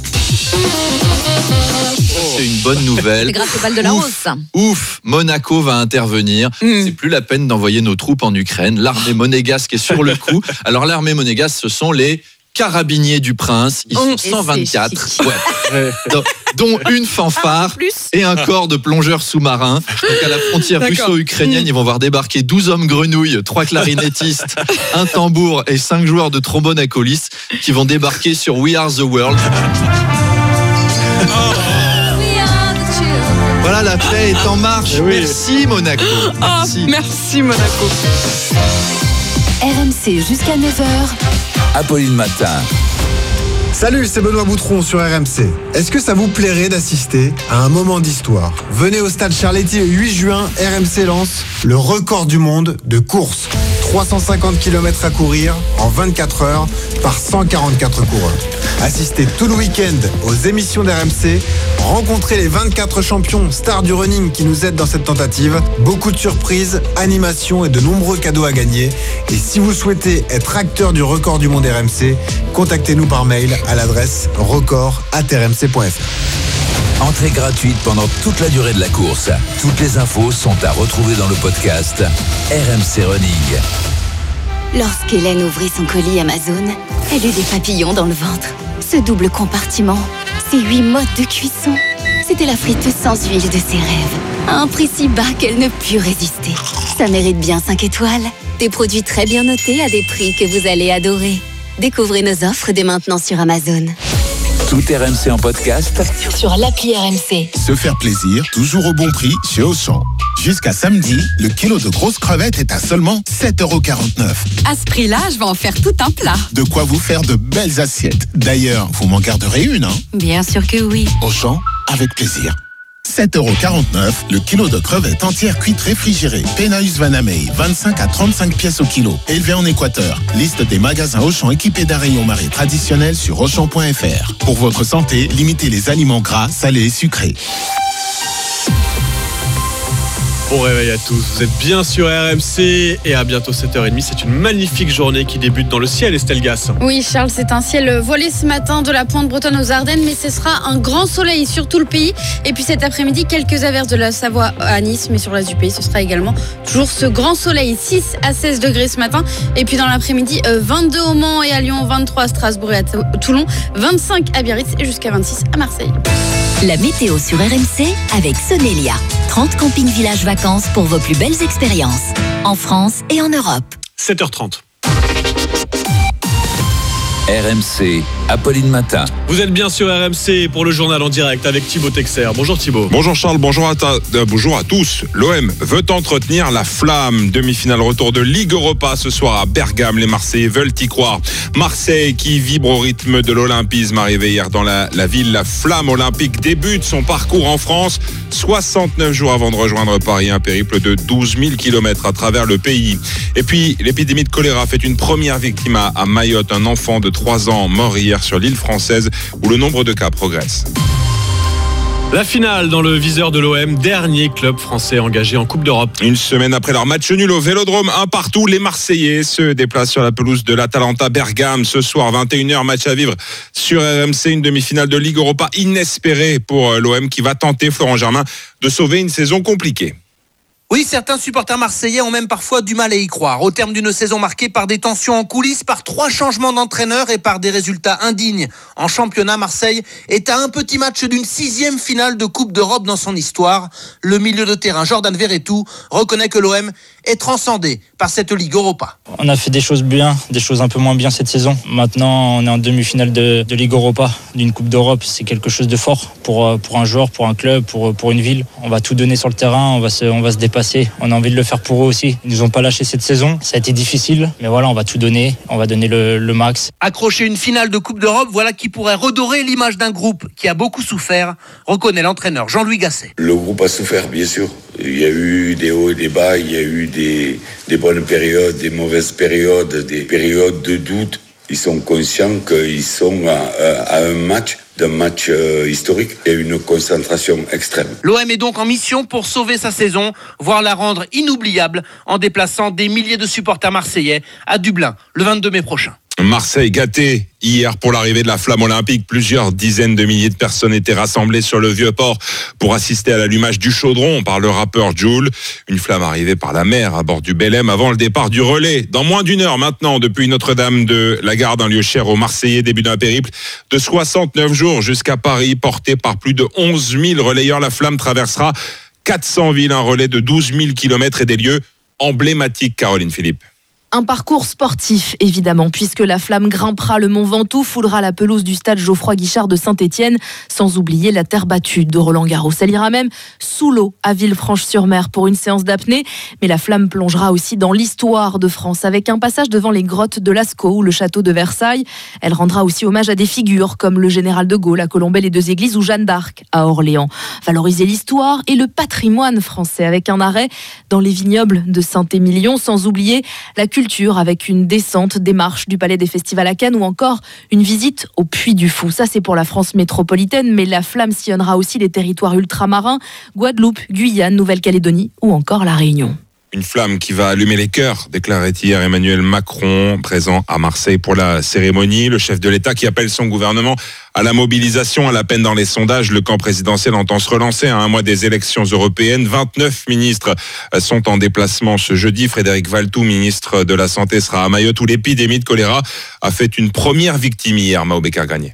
C'est une bonne nouvelle. C'est grâce au bal de la Ouf. Rose. Ouf, Monaco va intervenir. Mm. C'est plus la peine d'envoyer nos troupes en Ukraine. L'armée monégasque est sur le coup. Alors l'armée monégasque, ce sont les carabiniers du prince. Ils Oh, sont et c'est cent vingt-quatre, ouais. dont, dont une fanfare et un corps de plongeurs sous-marins. Donc à la frontière D'accord. russo-ukrainienne, ils vont voir débarquer douze hommes grenouilles, trois clarinettistes, un tambour et cinq joueurs de trombone à coulisse qui vont débarquer sur We Are the World. Voilà, la paix est en marche. Merci Monaco. Merci. Merci Monaco. R M C jusqu'à neuf heures. Apolline Matin. Salut, c'est Benoît Boutron sur R M C. Est-ce que ça vous plairait d'assister à un moment d'histoire ? Venez au stade Charletti le huit juin, R M C lance le record du monde de course. trois cent cinquante kilomètres à courir en vingt-quatre heures par cent quarante-quatre coureurs. Assistez tout le week-end aux émissions d'R M C, rencontrez les vingt-quatre champions stars du running qui nous aident dans cette tentative, beaucoup de surprises, animations et de nombreux cadeaux à gagner. Et si vous souhaitez être acteur du record du monde R M C, contactez-nous par mail à l'adresse record arobase r m c point f r. Entrée gratuite pendant toute la durée de la course. Toutes les infos sont à retrouver dans le podcast R M C Running. Lorsqu'Hélène ouvrit son colis Amazon, elle eut des papillons dans le ventre. Ce double compartiment, ces huit modes de cuisson, c'était la friteuse sans huile de ses rêves. À un prix si bas qu'elle ne put résister. Ça mérite bien cinq étoiles. Des produits très bien notés à des prix que vous allez adorer. Découvrez nos offres dès maintenant sur Amazon. Tout R M C en podcast sur l'appli R M C. Se faire plaisir, toujours au bon prix chez Auchan. Jusqu'à samedi, le kilo de grosses crevettes est à seulement sept euros quarante-neuf. À ce prix-là, je vais en faire tout un plat. De quoi vous faire de belles assiettes. D'ailleurs, vous m'en garderez une, hein? Bien sûr que oui. Auchan, avec plaisir. sept euros quarante-neuf, le kilo de crevettes entières cuites réfrigérées. Penaeus Van Amey, vingt-cinq à trente-cinq pièces au kilo. Élevé en Équateur. Liste des magasins Auchan équipés d'un rayon marée traditionnel sur auchan point f r. Pour votre santé, limitez les aliments gras, salés et sucrés. Bon réveil à tous, vous êtes bien sur R M C et à bientôt sept heures trente. C'est une magnifique journée qui débute dans le ciel, Estelle Gass. Oui Charles, c'est un ciel voilé ce matin de la pointe bretonne aux Ardennes, mais ce sera un grand soleil sur tout le pays. Et puis cet après-midi, quelques averses de la Savoie à Nice, mais sur le reste du pays, ce sera également toujours ce grand soleil, six à seize degrés ce matin. Et puis dans l'après-midi, vingt-deux au Mans et à Lyon, vingt-trois à Strasbourg et à Toulon, vingt-cinq à Biarritz et jusqu'à vingt-six à Marseille. La météo sur R M C avec Sonelia. trente campings villages vacances pour vos plus belles expériences. En France et en Europe. sept heures trente. R M C, Apolline Matin. Vous êtes bien sur R M C pour le journal en direct avec Thibaut Texer. Bonjour Thibaut. Bonjour Charles, bonjour à, ta, euh, bonjour à tous. L'O M veut entretenir la flamme. Demi-finale retour de Ligue Europa ce soir à Bergame. Les Marseillais veulent y croire. Marseille qui vibre au rythme de l'olympisme. Arrivé hier dans la, la ville, la flamme olympique débute son parcours en France. soixante-neuf jours avant de rejoindre Paris, un périple de douze mille kilomètres à travers le pays. Et puis l'épidémie de choléra fait une première victime à, à Mayotte, un enfant de trois ans mort hier sur l'île française où le nombre de cas progresse. La finale dans le viseur de l'O M, dernier club français engagé en Coupe d'Europe. Une semaine après leur match nul au Vélodrome, un partout, les Marseillais se déplacent sur la pelouse de l'Atalanta Bergame. Ce soir, vingt et une heures, match à vivre sur R M C, une demi-finale de Ligue Europa inespérée pour l'O M qui va tenter, Florent Germain, de sauver une saison compliquée. Oui, certains supporters marseillais ont même parfois du mal à y croire. Au terme d'une saison marquée par des tensions en coulisses, par trois changements d'entraîneur et par des résultats indignes. En championnat, Marseille est à un petit match d'une sixième finale de Coupe d'Europe dans son histoire. Le milieu de terrain, Jordan Verretou, reconnaît que l'O M est transcendé par cette Ligue Europa. On a fait des choses bien, des choses un peu moins bien cette saison. Maintenant, on est en demi-finale de, de Ligue Europa, d'une Coupe d'Europe. C'est quelque chose de fort pour, pour un joueur, pour un club, pour, pour une ville. On va tout donner sur le terrain, on va se, on va se dépasser. On a envie de le faire pour eux aussi. Ils nous ont pas lâché cette saison. Ça a été difficile, mais voilà, on va tout donner. On va donner le, le max. Accrocher une finale de Coupe d'Europe, voilà qui pourrait redorer l'image d'un groupe qui a beaucoup souffert, reconnaît l'entraîneur Jean-Louis Gasset. Le groupe a souffert, bien sûr. Il y a eu des hauts et des bas, il y a eu des, des bonnes périodes, des mauvaises périodes, des périodes de doute. Ils sont conscients qu'ils sont à, à un match, d'un match euh, historique. Il y a une concentration extrême. L'O M est donc en mission pour sauver sa saison, voire la rendre inoubliable en déplaçant des milliers de supporters marseillais à Dublin le vingt-deux mai prochain. Marseille gâté hier pour l'arrivée de la flamme olympique. Plusieurs dizaines de milliers de personnes étaient rassemblées sur le Vieux-Port pour assister à l'allumage du chaudron par le rappeur Jul. Une flamme arrivée par la mer à bord du Belém avant le départ du relais. Dans moins d'une heure maintenant, depuis Notre-Dame de la Garde, un lieu cher aux Marseillais, début d'un périple de soixante-neuf jours jusqu'à Paris, porté par plus de onze mille relayeurs. La flamme traversera quatre cents villes, un relais de douze mille kilomètres et des lieux emblématiques, Caroline Philippe. Un parcours sportif, évidemment, puisque la flamme grimpera le Mont Ventoux, foulera la pelouse du stade Geoffroy-Guichard de Saint-Étienne, sans oublier la terre battue de Roland-Garros. Elle ira même sous l'eau à Villefranche-sur-Mer pour une séance d'apnée, mais la flamme plongera aussi dans l'histoire de France, avec un passage devant les grottes de Lascaux ou le château de Versailles. Elle rendra aussi hommage à des figures comme le général de Gaulle à Colombey, les deux églises, ou Jeanne d'Arc à Orléans. Valoriser l'histoire et le patrimoine français, avec un arrêt dans les vignobles de Saint-Émilion, sans oublier la culture avec une descente des marches du Palais des Festivals à Cannes ou encore une visite au Puy du Fou. Ça, c'est pour la France métropolitaine, mais la flamme sillonnera aussi les territoires ultramarins, Guadeloupe, Guyane, Nouvelle-Calédonie ou encore La Réunion. Une flamme qui va allumer les cœurs, déclarait hier Emmanuel Macron, présent à Marseille pour la cérémonie. Le chef de l'État qui appelle son gouvernement à la mobilisation. À la peine dans les sondages, le camp présidentiel entend se relancer à un mois des élections européennes. vingt-neuf ministres sont en déplacement ce jeudi. Frédéric Valletoux, ministre de la Santé, sera à Mayotte où l'épidémie de choléra a fait une première victime hier, Mao Bécard-Granier.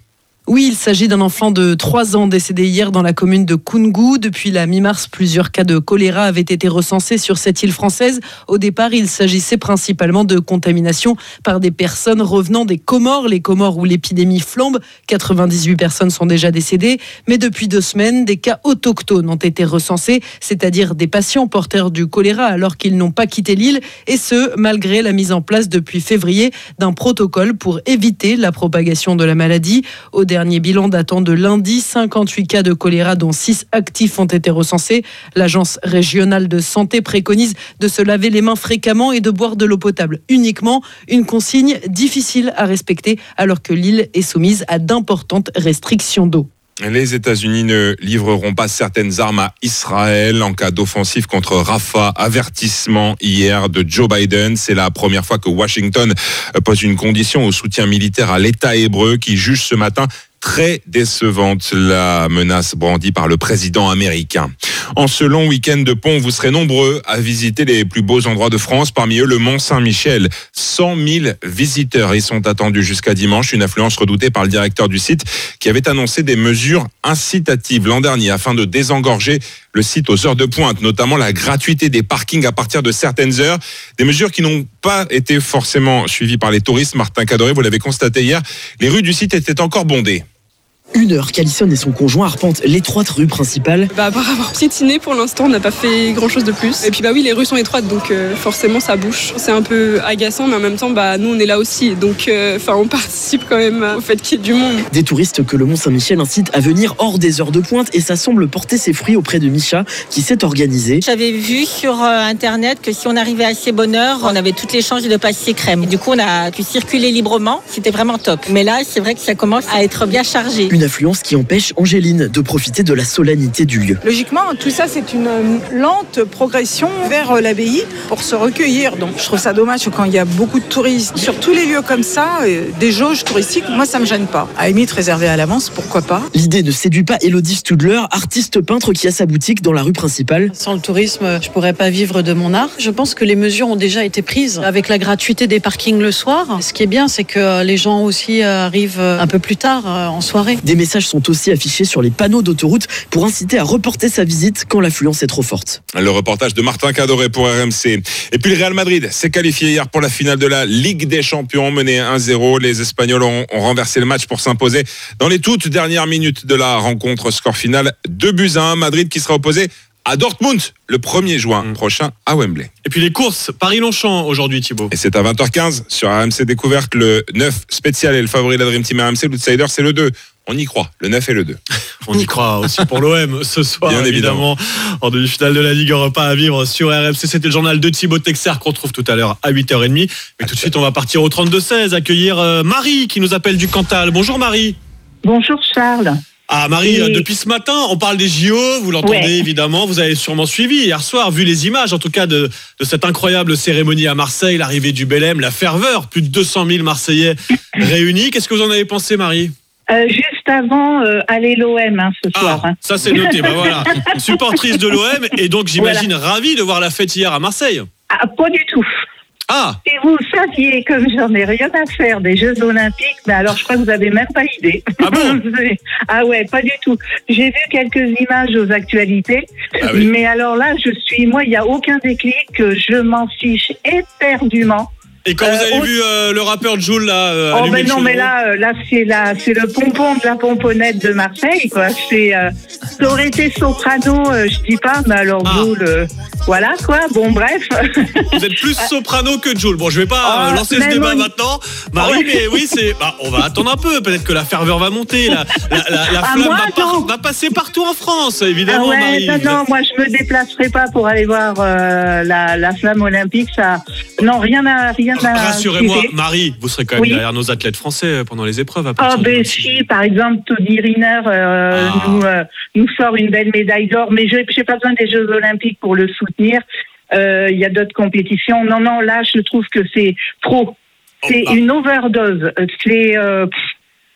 Oui, il s'agit d'un enfant de trois ans décédé hier dans la commune de Koungou. Depuis la mi-mars, plusieurs cas de choléra avaient été recensés sur cette île française. Au départ, il s'agissait principalement de contamination par des personnes revenant des Comores, les Comores où l'épidémie flambe. quatre-vingt-dix-huit personnes sont déjà décédées, mais depuis deux semaines, des cas autochtones ont été recensés, c'est-à-dire des patients porteurs du choléra alors qu'ils n'ont pas quitté l'île, et ce, malgré la mise en place depuis février d'un protocole pour éviter la propagation de la maladie. Au dernier bilan datant de lundi, cinquante-huit cas de choléra dont six actifs ont été recensés. L'agence régionale de santé préconise de se laver les mains fréquemment et de boire de l'eau potable uniquement, une consigne difficile à respecter alors que l'île est soumise à d'importantes restrictions d'eau. Les États-Unis ne livreront pas certaines armes à Israël en cas d'offensive contre Rafah. Avertissement hier de Joe Biden. C'est la première fois que Washington pose une condition au soutien militaire à l'État hébreu qui juge ce matin très décevante la menace brandie par le président américain. En ce long week-end de pont, vous serez nombreux à visiter les plus beaux endroits de France, parmi eux le Mont Saint-Michel. cent mille visiteurs y sont attendus jusqu'à dimanche, une affluence redoutée par le directeur du site qui avait annoncé des mesures incitatives l'an dernier afin de désengorger le site aux heures de pointe, notamment la gratuité des parkings à partir de certaines heures. Des mesures qui n'ont pas été forcément suivies par les touristes. Martin Cadoré, vous l'avez constaté hier, les rues du site étaient encore bondées. Une heure qu'Alison et son conjoint arpentent l'étroite rue principale. Bah, à part avoir piétiné, pour l'instant, on n'a pas fait grand-chose de plus. Et puis bah oui, les rues sont étroites, donc euh, forcément ça bouge. C'est un peu agaçant, mais en même temps, bah nous on est là aussi, donc enfin euh, on participe quand même au fait qu'il y ait du monde. Des touristes que le Mont Saint-Michel incite à venir hors des heures de pointe, et ça semble porter ses fruits auprès de Micha, qui s'est organisé. J'avais vu sur euh, internet que si on arrivait à assez bonne heure, on avait toutes les chances de passer crème. Et du coup, on a pu circuler librement. C'était vraiment top. Mais là, c'est vrai que ça commence à être bien chargé. Une affluence qui empêche Angéline de profiter de la solennité du lieu. Logiquement, tout ça, c'est une lente progression vers l'abbaye pour se recueillir. Donc, je trouve ça dommage quand il y a beaucoup de touristes sur tous les lieux comme ça, des jauges touristiques. Moi, ça me gêne pas. À la limite, réservé à l'avance, pourquoi pas. L'idée ne séduit pas Élodie Studler, artiste peintre qui a sa boutique dans la rue principale. Sans le tourisme, je pourrais pas vivre de mon art. Je pense que les mesures ont déjà été prises avec la gratuité des parkings le soir. Ce qui est bien, c'est que les gens aussi arrivent un peu plus tard en soirée. Des messages sont aussi affichés sur les panneaux d'autoroute pour inciter à reporter sa visite quand l'affluence est trop forte. Le reportage de Martin Cadoré pour R M C. Et puis le Real Madrid s'est qualifié hier pour la finale de la Ligue des Champions, mené un zéro. Les Espagnols ont, ont renversé le match pour s'imposer dans les toutes dernières minutes de la rencontre. Score final deux buts à un. Madrid qui sera opposé à Dortmund le premier juin prochain à Wembley. Et puis les courses, Paris-Longchamp aujourd'hui, Thibaut. Et c'est à vingt heures quinze sur R M C Découverte. Le neuf spécial et le favori de la Dream Team R M C. L'outsider, c'est le deux. On y croit, le neuf et le deux. On y croit aussi pour l'O M ce soir, bien évidemment. évidemment. En demi-finale de la Ligue Europa à vivre sur R M C. C'était le journal de Thibaut Texer qu'on retrouve tout à l'heure à huit heures trente. Mais tout de suite, on va partir au trente-deux seize, accueillir Marie qui nous appelle du Cantal. Bonjour Marie. Bonjour Charles. Ah Marie, Et... depuis ce matin, on parle des J O, vous l'entendez ouais. évidemment, vous avez sûrement suivi hier soir, vu les images en tout cas de, de cette incroyable cérémonie à Marseille, l'arrivée du Bel M, la ferveur, plus de deux cent mille Marseillais réunis. Qu'est-ce que vous en avez pensé Marie ? Euh, juste avant, euh, allez l'O M hein, ce ah, soir. Hein. Ça c'est noté, bah voilà. Supportrice de l'O M et donc j'imagine voilà. ravie de voir la fête hier à Marseille. Ah, pas du tout. Ah. Si vous saviez, comme j'en ai rien à faire des Jeux Olympiques, mais alors je crois que vous avez même pas idée. Ah bon? Ah ouais, pas du tout. J'ai vu quelques images aux actualités, ah oui. mais alors là, je suis, moi, il n'y a aucun déclic, je m'en fiche éperdument. Et quand euh, vous avez oh, vu euh, le rappeur Jul là euh, oh ben non mais là euh, là c'est la c'est le pompon de la pomponnette de Marseille quoi. C'est euh, ça aurait été soprano, euh, je dis pas, mais alors ah. Jul, euh, voilà quoi. Bon bref. Vous êtes plus soprano que Jul. Bon je vais pas euh, lancer ce débat on... maintenant, Marie, ouais. mais oui c'est. Bah, on va attendre un peu. Peut-être que la ferveur va monter, la la, la, la flamme ah, moi, va, par... va passer partout en France évidemment. Ah ouais, Marie. Non non, moi je me déplacerai pas pour aller voir euh, la la flamme olympique. Ça non rien à rien. Rassurez-moi, Marie, vous serez quand même oui. derrière nos athlètes français pendant les épreuves. À oh, ben si, par exemple, Tony Riner euh, ah. nous, euh, nous sort une belle médaille d'or, mais je n'ai pas besoin des Jeux Olympiques pour le soutenir. Il euh, y a d'autres compétitions. Non, non, là, je trouve que c'est trop. C'est oh, bah. une overdose. C'est. Euh,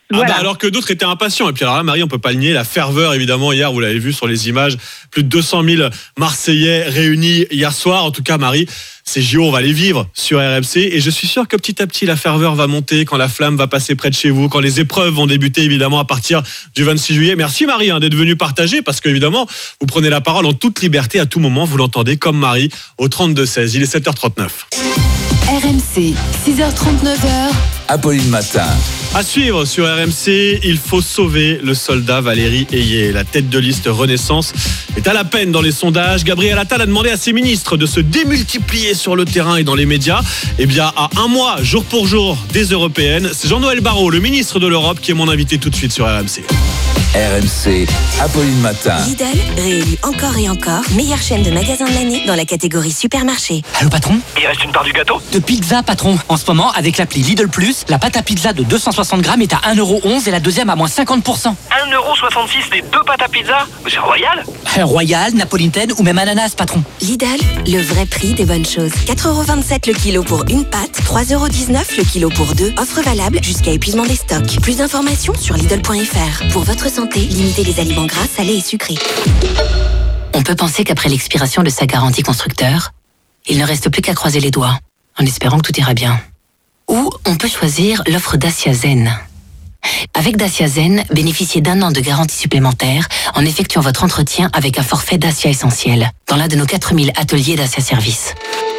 Ah Voilà. bah alors que d'autres étaient impatients. Et puis alors là, Marie, on peut pas le nier, la ferveur évidemment hier, vous l'avez vu sur les images, plus de deux cent mille Marseillais réunis hier soir. En tout cas, Marie, ces J O, on va les vivre sur R M C et je suis sûr que petit à petit la ferveur va monter quand la flamme va passer près de chez vous, quand les épreuves vont débuter évidemment à partir du vingt-six juillet. Merci Marie hein, d'être venue partager parce que évidemment vous prenez la parole en toute liberté à tout moment, vous l'entendez comme Marie au trente-deux seize. Il est sept heures trente-neuf. R M C, six heures trente-neuf. Apolline Matin. À suivre sur R M C, il faut sauver le soldat Valérie Ayé. La tête de liste Renaissance est à la peine dans les sondages. Gabriel Attal a demandé à ses ministres de se démultiplier sur le terrain et dans les médias. Eh bien, à un mois, jour pour jour, des européennes, c'est Jean-Noël Barrot, le ministre de l'Europe, qui est mon invité tout de suite sur R M C. R M C, Apolline Matin. Lidl, réélu encore et encore, meilleure chaîne de magasins de l'année dans la catégorie supermarché. Allô patron ? Il reste une part du gâteau ? De pizza patron. En ce moment, avec l'appli Lidl Plus, la pâte à pizza de deux cent soixante grammes est à un euro onze et la deuxième à moins cinquante pour cent. un euro soixante-six les deux pâtes à pizza ? C'est royal ? Royal, napolitaine ou même ananas patron. Lidl, le vrai prix des bonnes choses. quatre euros vingt-sept le kilo pour une pâte, trois euros dix-neuf le kilo pour deux. Offre valable jusqu'à épuisement des stocks. Plus d'informations sur Lidl point F R. Pour votre santé, limitez les aliments gras, salés et sucrés. On peut penser qu'après l'expiration de sa garantie constructeur, il ne reste plus qu'à croiser les doigts, en espérant que tout ira bien. Ou on peut choisir l'offre Dacia Zen. Avec Dacia Zen, bénéficiez d'un an de garantie supplémentaire en effectuant votre entretien avec un forfait Dacia Essentiel dans l'un de nos quatre mille ateliers Dacia Service.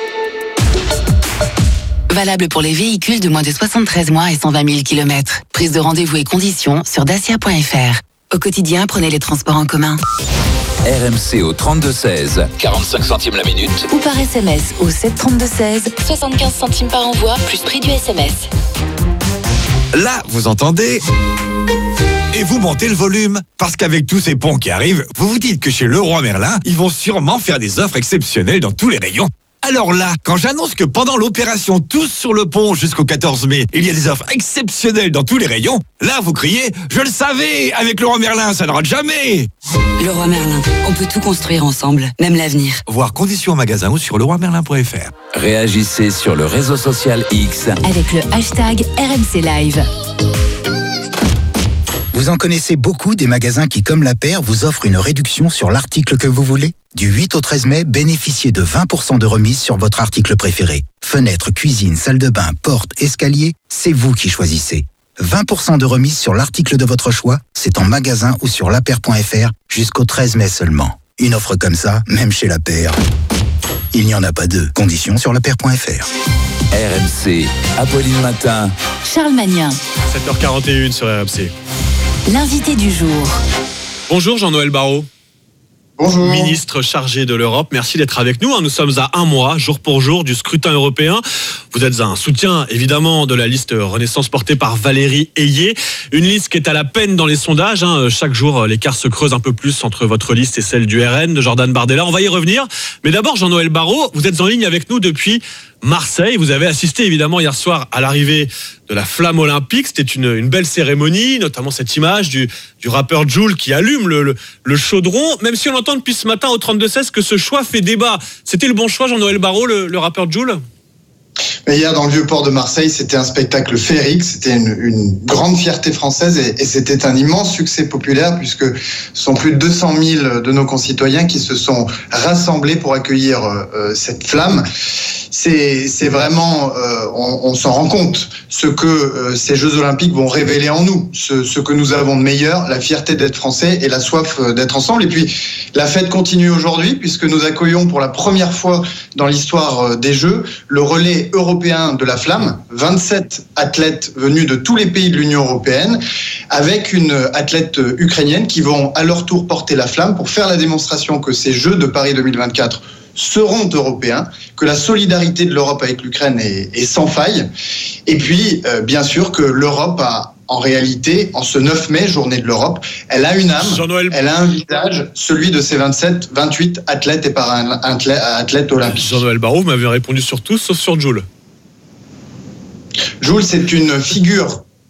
Valable pour les véhicules de moins de soixante-treize mois et cent vingt mille kilomètres. Prise de rendez-vous et conditions sur dacia point F R. Au quotidien, prenez les transports en commun. R M C au trente-deux seize, quarante-cinq centimes la minute. Ou par S M S au sept trente-deux seize. soixante-quinze centimes par envoi, plus prix du S M S. Là, vous entendez ? Et vous montez le volume. Parce qu'avec tous ces ponts qui arrivent, vous vous dites que chez Leroy Merlin, ils vont sûrement faire des offres exceptionnelles dans tous les rayons. Alors là, quand j'annonce que pendant l'opération Tous sur le pont jusqu'au quatorze mai, il y a des offres exceptionnelles dans tous les rayons, là vous criez « Je le savais, avec Leroy Merlin, ça ne rate jamais !» Leroy Merlin, on peut tout construire ensemble, même l'avenir. Voir conditions au magasin ou sur leroy merlin point F R. Réagissez sur le réseau social X avec le hashtag R M C Live. Vous en connaissez beaucoup des magasins qui, comme La Paire, vous offrent une réduction sur l'article que vous voulez ? Du huit au treize mai, bénéficiez de vingt pour cent de remise sur votre article préféré. Fenêtre, cuisine, salle de bain, porte, escalier, c'est vous qui choisissez. vingt pour cent de remise sur l'article de votre choix, c'est en magasin ou sur lapaire point F R jusqu'au treize mai seulement. Une offre comme ça, même chez La Paire, il n'y en a pas deux. Conditions sur lapaire point F R. R M C, Apolline Matin. Charles Magnin. sept heures quarante et une sur R M C. L'invité du jour. Bonjour Jean-Noël Barrot. Bonjour. Ministre chargé de l'Europe, merci d'être avec nous. Nous sommes à un mois, jour pour jour, du scrutin européen. Vous êtes un soutien, évidemment, de la liste Renaissance portée par Valérie Ayé. Une liste qui est à la peine dans les sondages. Hein. Chaque jour, l'écart se creuse un peu plus entre votre liste et celle du R N, de Jordan Bardella. On va y revenir. Mais d'abord, Jean-Noël Barrot, vous êtes en ligne avec nous depuis Marseille. Vous avez assisté, évidemment, hier soir à l'arrivée de la flamme olympique. C'était une, une belle cérémonie, notamment cette image du, du rappeur Jul qui allume le, le, le chaudron. Même si on entend depuis ce matin au trente-deux seize que ce choix fait débat. C'était le bon choix, Jean-Noël Barrot, le, le rappeur Jul ? Mais hier, dans le vieux port de Marseille, c'était un spectacle féerique, c'était une, une grande fierté française et, et c'était un immense succès populaire puisque ce sont plus de deux cent mille de nos concitoyens qui se sont rassemblés pour accueillir euh, cette flamme. C'est, c'est vraiment, euh, on, on s'en rend compte, ce que euh, ces Jeux Olympiques vont révéler en nous, ce, ce que nous avons de meilleur, la fierté d'être français et la soif d'être ensemble. Et puis, la fête continue aujourd'hui puisque nous accueillons pour la première fois dans l'histoire des Jeux le relais européen de la flamme, vingt-sept athlètes venus de tous les pays de l'Union européenne, avec une athlète ukrainienne qui vont à leur tour porter la flamme pour faire la démonstration que ces Jeux de Paris deux mille vingt-quatre seront européens, que la solidarité de l'Europe avec l'Ukraine est, est sans faille, et puis euh, bien sûr que l'Europe a en réalité, en ce neuf mai, journée de l'Europe, elle a une âme, elle a un visage, celui de ces vingt-sept, vingt-huit athlètes et para-athlètes olympiques. Jean-Noël Barrot, vous m'avez répondu sur tout, sauf sur Jul. Jul, c'est une figure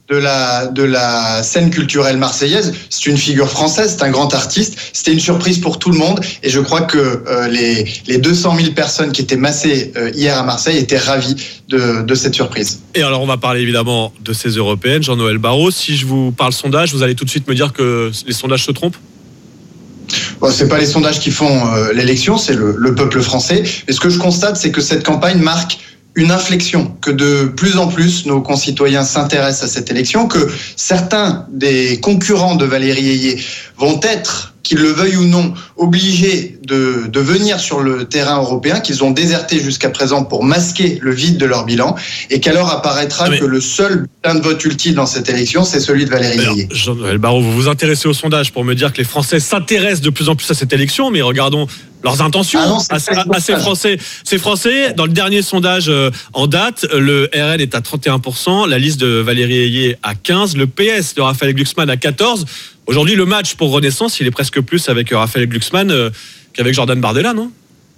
de la, de la scène culturelle marseillaise. C'est une figure française, c'est un grand artiste. C'était une surprise pour tout le monde. Et je crois que euh, les, les deux cent mille personnes qui étaient massées euh, hier à Marseille étaient ravies de, de cette surprise. Et alors, on va parler évidemment de ces européennes. Jean-Noël Barrot, si je vous parle sondage, vous allez tout de suite me dire que les sondages se trompent ? Bon, c'est pas les sondages qui font euh, l'élection, c'est le, le peuple français. Mais ce que je constate, c'est que cette campagne marque une inflexion, que de plus en plus nos concitoyens s'intéressent à cette élection, que certains des concurrents de Valérie Ayé vont être, qu'ils le veuillent ou non, obligés de, de venir sur le terrain européen, qu'ils ont déserté jusqu'à présent pour masquer le vide de leur bilan, et qu'alors apparaîtra Mais... que le seul bulletin de vote utile dans cette élection, c'est celui de Valérie Ayé. Jean-Noël Barrot, vous vous intéressez au sondage pour me dire que les Français s'intéressent de plus en plus à cette élection, mais regardons leurs intentions. Ah non, à, à, à ces Français. Ces Français, dans le dernier sondage euh, en date, le R N est à trente et un pour cent, la liste de Valérie Ayé à quinze pour cent, le P S de Raphaël Glucksmann à quatorze pour cent. Aujourd'hui, le match pour Renaissance, il est presque plus avec Raphaël Glucksmann euh, qu'avec Jordan Bardella, non ?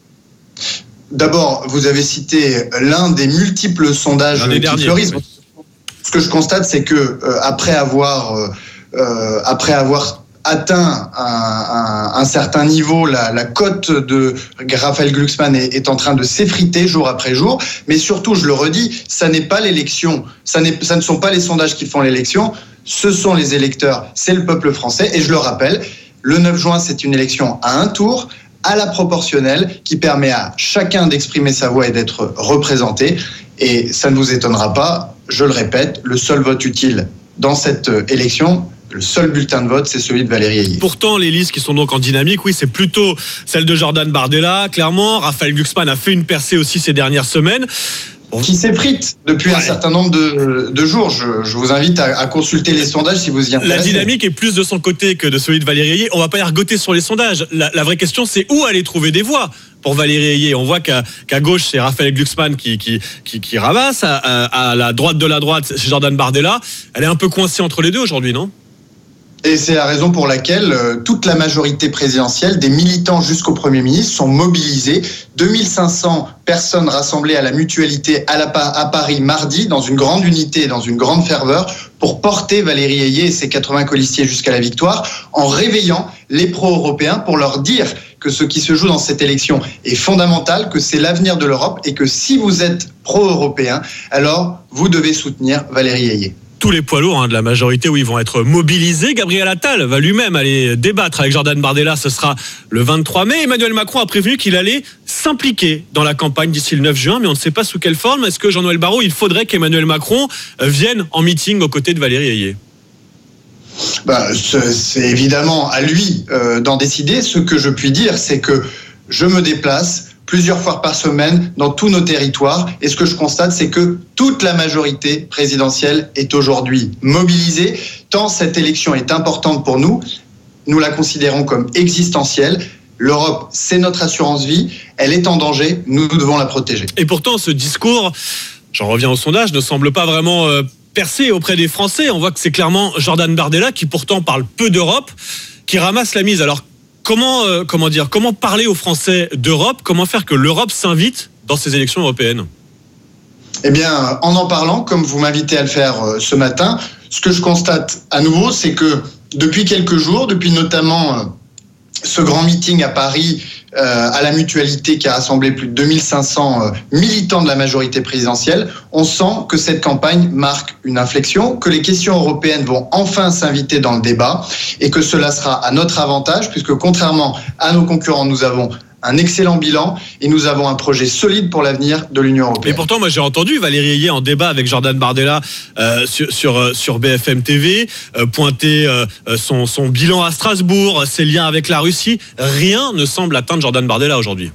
D'abord, vous avez cité l'un des multiples sondages l'un des qui derniers, fleurissent. Oui. Ce que je constate, c'est que euh, après avoir euh, après avoir atteint un, un, un certain niveau, la, la cote de Raphaël Glucksmann est, est en train de s'effriter jour après jour. Mais surtout, je le redis, ça n'est pas l'élection, ça, n'est, ça ne sont pas les sondages qui font l'élection, ce sont les électeurs, c'est le peuple français. Et je le rappelle, le neuf juin, c'est une élection à un tour, à la proportionnelle, qui permet à chacun d'exprimer sa voix et d'être représenté. Et ça ne vous étonnera pas, je le répète, le seul vote utile dans cette élection, le seul bulletin de vote, c'est celui de Valérie Ayé. Pourtant, les listes qui sont donc en dynamique, oui, c'est plutôt celle de Jordan Bardella, clairement. Raphaël Glucksmann a fait une percée aussi ces dernières semaines. Bon. Qui s'effrite depuis ouais. un certain nombre de, de jours. Je, je vous invite à, à consulter les sondages si vous y intéressez. La dynamique est plus de son côté que de celui de Valérie Ayé. On ne va pas y ergoter sur les sondages. La, la vraie question, c'est où aller trouver des voix pour Valérie Ayé. On voit qu'à, qu'à gauche, c'est Raphaël Glucksmann qui, qui, qui, qui ramasse. À, à, à la droite de la droite, c'est Jordan Bardella. Elle est un peu coincée entre les deux aujourd'hui, non ? Et c'est la raison pour laquelle euh, toute la majorité présidentielle, des militants jusqu'au Premier ministre, sont mobilisés. deux mille cinq cents personnes rassemblées à la Mutualité à, la, à Paris mardi, dans une grande unité et dans une grande ferveur, pour porter Valérie Ayé et ses quatre-vingts colistiers jusqu'à la victoire, en réveillant les pro-européens pour leur dire que ce qui se joue dans cette élection est fondamental, que c'est l'avenir de l'Europe et que si vous êtes pro-européen, alors vous devez soutenir Valérie Ayé. Tous les poids lourds hein, de la majorité où ils vont être mobilisés. Gabriel Attal va lui-même aller débattre avec Jordan Bardella. Ce sera le vingt-trois mai. Emmanuel Macron a prévenu qu'il allait s'impliquer dans la campagne d'ici le neuf juin, mais on ne sait pas sous quelle forme. Est-ce que Jean-Noël Barrot, il faudrait qu'Emmanuel Macron vienne en meeting aux côtés de Valérie Ayé ? Bah, c'est, c'est évidemment à lui euh, d'en décider. Ce que je puis dire, c'est que je me déplace plusieurs fois par semaine dans tous nos territoires. Et ce que je constate, c'est que toute la majorité présidentielle est aujourd'hui mobilisée, tant cette élection est importante pour nous. Nous la considérons comme existentielle. L'Europe, c'est notre assurance vie. Elle est en danger. Nous devons la protéger. Et pourtant, ce discours, j'en reviens au sondage, ne semble pas vraiment euh, percer auprès des Français. On voit que c'est clairement Jordan Bardella, qui pourtant parle peu d'Europe, qui ramasse la mise. Alors, Comment, euh, comment dire, comment parler aux Français d'Europe ? Comment faire que l'Europe s'invite dans ces élections européennes ? Eh bien, en en parlant, comme vous m'invitez à le faire euh, ce matin, ce que je constate à nouveau, c'est que depuis quelques jours, depuis notamment euh, ce grand meeting à Paris, euh, à la Mutualité qui a rassemblé plus de deux mille cinq cents euh, militants de la majorité présidentielle, on sent que cette campagne marque une inflexion, que les questions européennes vont enfin s'inviter dans le débat et que cela sera à notre avantage puisque contrairement à nos concurrents, nous avons un excellent bilan et nous avons un projet solide pour l'avenir de l'Union européenne. Et pourtant, moi j'ai entendu Valérie Ayé en débat avec Jordan Bardella euh, sur, sur, sur B F M T V euh, pointer euh, son, son bilan à Strasbourg, ses liens avec la Russie. Rien ne semble atteindre Jordan Bardella aujourd'hui.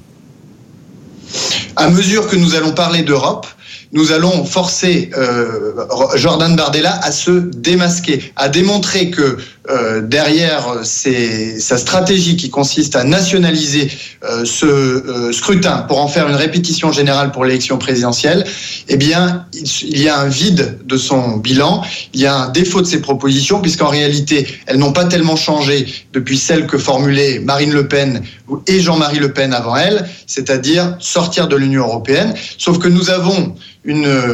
À mesure que nous allons parler d'Europe, nous allons forcer euh, Jordan Bardella à se démasquer, à démontrer que euh, derrière ses, sa stratégie qui consiste à nationaliser euh, ce euh, scrutin pour en faire une répétition générale pour l'élection présidentielle, eh bien, il, il y a un vide de son bilan, il y a un défaut de ses propositions, puisqu'en réalité, elles n'ont pas tellement changé depuis celles que formulaient Marine Le Pen et Jean-Marie Le Pen avant elle, c'est-à-dire sortir de l'Union européenne, sauf que nous avons une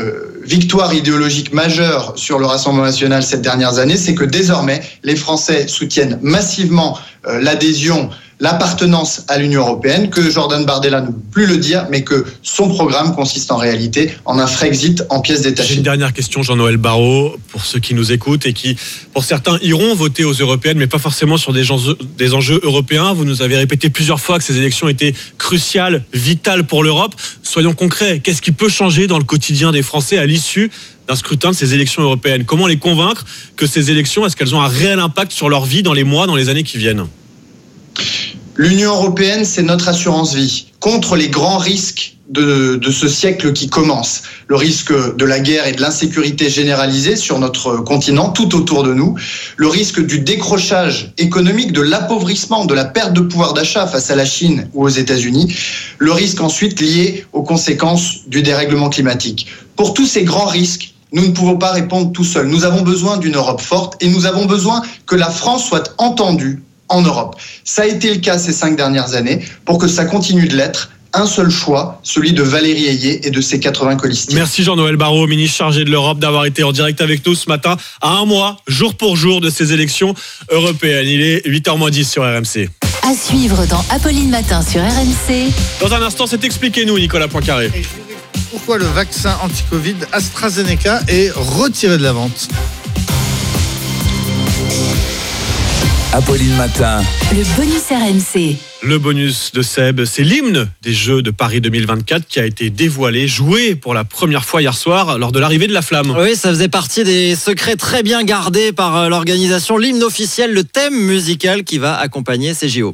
victoire idéologique majeure sur le Rassemblement national ces dernières années, c'est que désormais, les Français soutiennent massivement euh, l'adhésion, l'appartenance à l'Union européenne, que Jordan Bardella ne peut plus le dire, mais que son programme consiste en réalité en un Frexit en pièces détachées. J'ai une dernière question, Jean-Noël Barrot, pour ceux qui nous écoutent et qui, pour certains, iront voter aux européennes, mais pas forcément sur des enjeux, des enjeux européens. Vous nous avez répété plusieurs fois que ces élections étaient cruciales, vitales pour l'Europe. Soyons concrets, qu'est-ce qui peut changer dans le quotidien des Français à l'issue d'un scrutin de ces élections européennes? Comment les convaincre que ces élections, est-ce qu'elles ont un réel impact sur leur vie dans les mois, dans les années qui viennent? L'Union européenne, c'est notre assurance vie contre les grands risques de, de ce siècle qui commence. Le risque de la guerre et de l'insécurité généralisée sur notre continent, tout autour de nous. Le risque du décrochage économique, de l'appauvrissement, de la perte de pouvoir d'achat face à la Chine ou aux États-Unis. Le risque ensuite lié aux conséquences du dérèglement climatique. Pour tous ces grands risques, nous ne pouvons pas répondre tout seuls. Nous avons besoin d'une Europe forte et nous avons besoin que la France soit entendue en Europe. Ça a été le cas ces cinq dernières années. Pour que ça continue de l'être, un seul choix, celui de Valérie Ayé et de ses quatre-vingts colistiers. Merci Jean-Noël Barrot, ministre chargé de l'Europe, d'avoir été en direct avec nous ce matin, à un mois, jour pour jour, de ces élections européennes. Il est huit heures moins dix sur R M C. À suivre dans Apolline Matin sur R M C. Dans un instant, c'est Expliquez-nous, Nicolas Poincaré. Pourquoi le vaccin anti-Covid AstraZeneca est retiré de la vente? Apolline Matin. Le bonus R M C. Le bonus de Seb, c'est l'hymne des Jeux de Paris deux mille vingt-quatre qui a été dévoilé, joué pour la première fois hier soir lors de l'arrivée de la flamme. Oui, ça faisait partie des secrets très bien gardés par l'organisation. L'hymne officiel, le thème musical qui va accompagner ces J O.